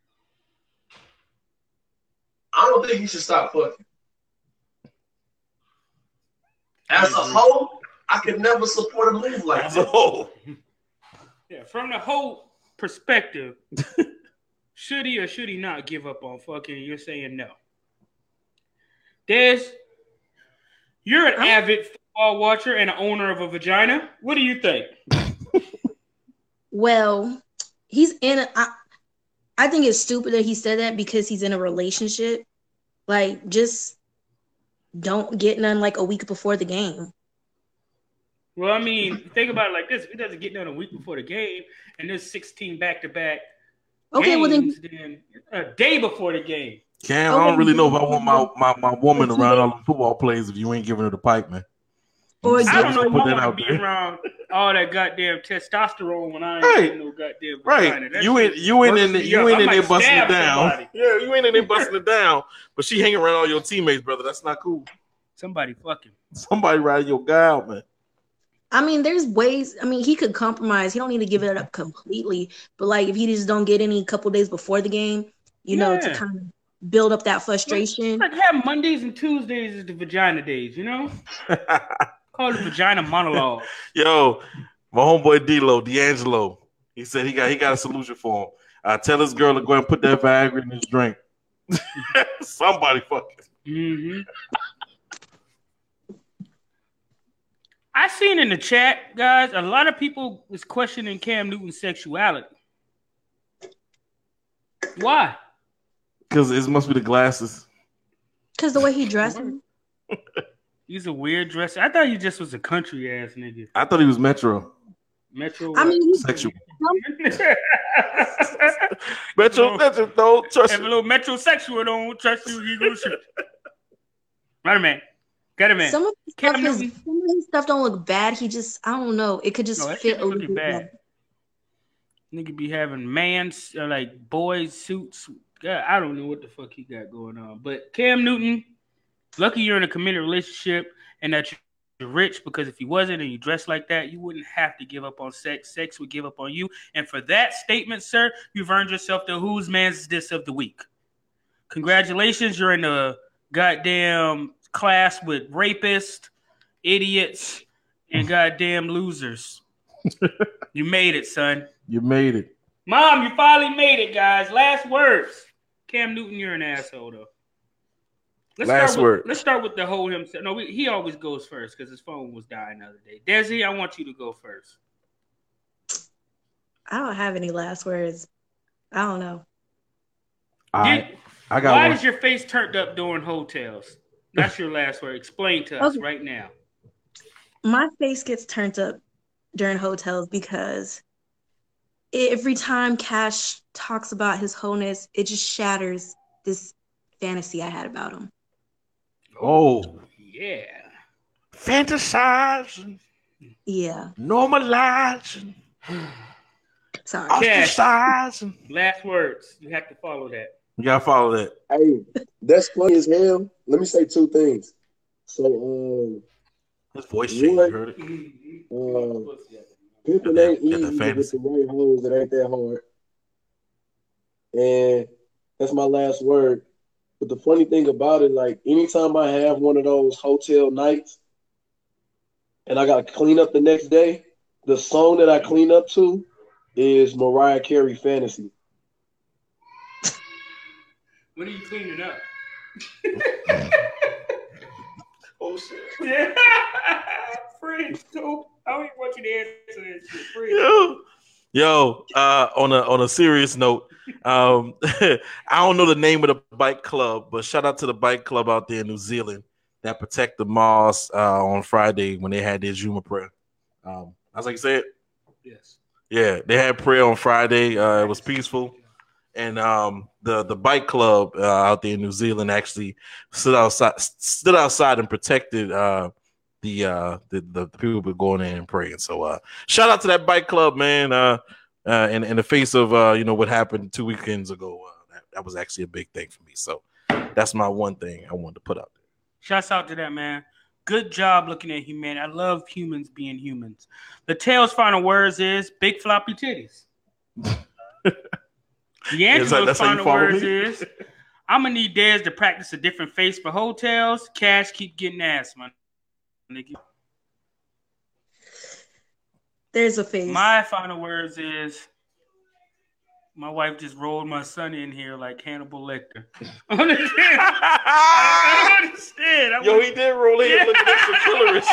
I don't think he should stop fucking. As a whole, I could never support a move like As that. a whole. Yeah, from the whole perspective, should he or should he not give up on fucking? You're saying no. Des, you're an avid football watcher and owner of a vagina. What do you think? Well, he's in I think it's stupid that he said that because he's in a relationship. Like, just don't get none like a week before the game. Well, I mean, think about it like this. If he doesn't get done a week before the game and there's 16 back-to-back games, then a day before the game. Cam, I don't really know if I want my woman around all the football players if you ain't giving her the pipe, man. Or I don't know if put I that want out to be there. around all that goddamn testosterone when I ain't Right. getting no goddamn Right. vagina. That You ain't shit in works me up. I there might busting it stab down. somebody. Yeah, you ain't in there busting it down. But she hanging around all your teammates, brother. That's not cool. Somebody fucking. Somebody riding your guy out, man. I mean, there's ways. I mean, he could compromise. He don't need to give it up completely. But like, if he just don't get any couple days before the game, you know, to kind of build up that frustration. Like have Mondays and Tuesdays is the vagina days, you know? Call it vagina monologue. Yo, my homeboy D'Angelo, he said he got a solution for him. Tell this girl to go and put that Viagra in his drink. Somebody fucking. Mm-hmm. I seen in the chat, guys, a lot of people was questioning Cam Newton's sexuality. Why? Because it must be the glasses. Because the way he dresses. He's a weird dresser. I thought he just was a country ass nigga. I thought he was Metro. Metro. I mean, Sexual. Metro. Don't trust Have a little metrosexual don't trust you. He will shoot. Right, man. Got it, man. Some of his stuff don't look bad. He just, I don't know. It could just fit a little bit better. Nigga be having like boys suits. God, I don't know what the fuck he got going on. But Cam Newton, lucky you're in a committed relationship and that you're rich, because if you wasn't and you dressed like that, you wouldn't have to give up on sex. Sex would give up on you. And for that statement, sir, you've earned yourself the Whose Man's This of the Week. Congratulations, you're in the goddamn class with rapists, idiots, and goddamn losers. You made it, son. You made it. Mom, you finally made it, guys. Last words. Cam Newton, you're an asshole, though. Let's start with the whole himself. No, he always goes first because his phone was dying the other day. Desi, I want you to go first. I don't have any last words. I don't know. I got why one. is your face turned up during hotels? That's your last word. Explain to us right now. My face gets turned up during hotels because every time Cash talks about his wholeness, it just shatters this fantasy I had about him. Oh. Yeah. Fantasizing. Yeah. Normalizing. Sorry. Ostracizing. Last words. You have to follow that. You gotta follow that. Hey, that's funny as hell. Let me say two things. So, his voice changed. You heard it? Pimpin' ain't easy with the right hoes. It ain't that hard. And that's my last word. But the funny thing about it, like, anytime I have one of those hotel nights and I got to clean up the next day, the song that I clean up to is Mariah Carey Fantasy. When are you cleaning up? Oh, shit. Yeah. Fridge, too. I don't even want you to answer that shit. Fridge. Yo, on a serious note, I don't know the name of the bike club, but shout out to the bike club out there in New Zealand that protect the mosque on Friday when they had their Juma prayer. That's like you said? Yes. Yeah, they had prayer on Friday. It was peaceful. And the bike club out there in New Zealand actually stood outside and protected the people who were going in and praying. So shout out to that bike club, man. In the face of what happened 2 weekends ago, that was actually a big thing for me. So that's my one thing I wanted to put out there. Shouts out to that, man. Good job looking at humanity. I love humans being humans. The Tail's final words is big floppy titties. D'Angelo's final words is I'm gonna need Dez to practice a different face for hotels. Cash keep getting ass, man. There's a face. My final words is my wife just rolled my son in here like Hannibal Lecter. I understand. Yo, he did roll in looking at some killerish,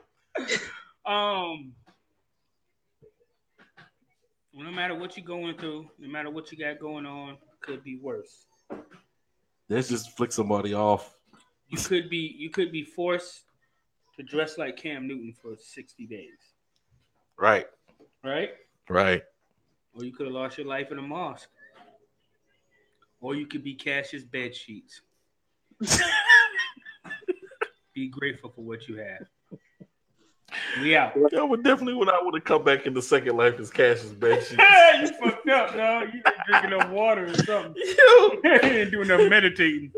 man. No matter what you're going through, no matter what you got going on, could be worse. Let's just flick somebody off. You could be forced to dress like Cam Newton for 60 days. Right. Right? Right. Or you could have lost your life in a mosque. Or you could be Cash's bed sheets. Be grateful for what you have. We out. Yo, but definitely when I would have come back in the second life as Cash's bed sheets. You fucked up, dog. You been drinking enough water or something. You ain't doing enough meditating.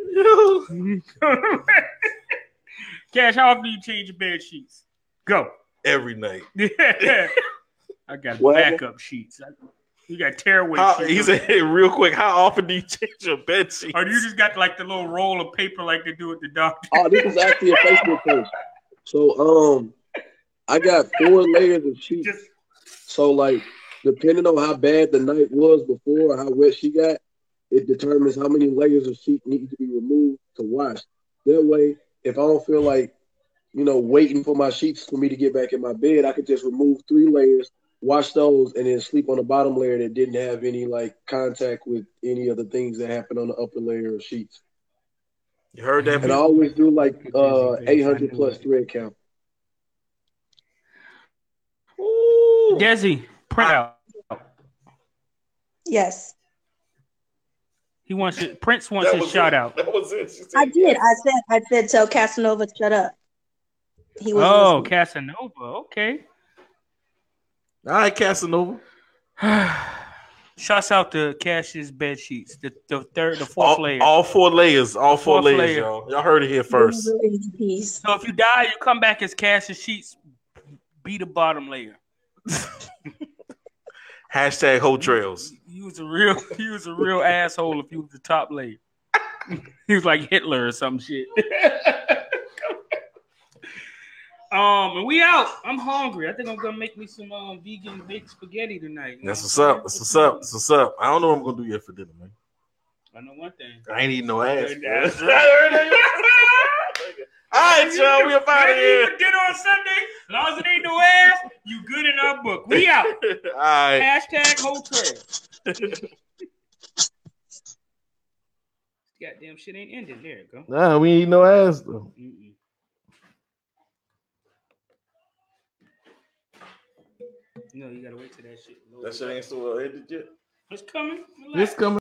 Cash, how often do you change your bed sheets? Go. Every night. I got backup sheets. You got tearaway sheets. He said, hey, real quick, how often do you change your bed sheets? Or you just got like the little roll of paper like they do at the doctor? Oh, this is actually a Facebook post. So, I got 4 layers of sheets. So, like, depending on how bad the night was before or how wet she got, it determines how many layers of sheet need to be removed to wash. That way, if I don't feel like, waiting for my sheets for me to get back in my bed, I could just remove 3 layers, wash those, and then sleep on the bottom layer that didn't have any, like, contact with any of the things that happened on the upper layer of sheets. You heard that? And I always do, like, 800 plus thread count. Desi, print out. Yes. Prince wants his shout out. That was it. I did. I said tell Casanova to shut up. He was listening. Casanova. Okay. All right, Casanova. Shouts out to Cash's bed sheets. The fourth layer. All 4 layers. All 4 Fourth layers, layer. y'all. Y'all heard it here first. So if you die, you come back as Cash's sheets. Be the bottom layer. Hashtag Hoe Trails. He was a real asshole if you was the top layer. He was like Hitler or some shit. And we out. I'm hungry. I think I'm gonna make me some vegan baked spaghetti tonight. That's what's up. That's what's up. That's what's up. I don't know what I'm gonna do yet for dinner, man. I know one thing. I ain't eating no ass. That's right. All right, y'all. We up out of here. For dinner on Sunday. As long as it ain't no ass, you good in our book. We out. All right. Hashtag Hoe Trail. Goddamn shit ain't ended. There you go. Nah, we ain't no ass though. Mm-mm. No, you gotta wait till that shit. That shit ain't still ended yet. It's coming. It's coming.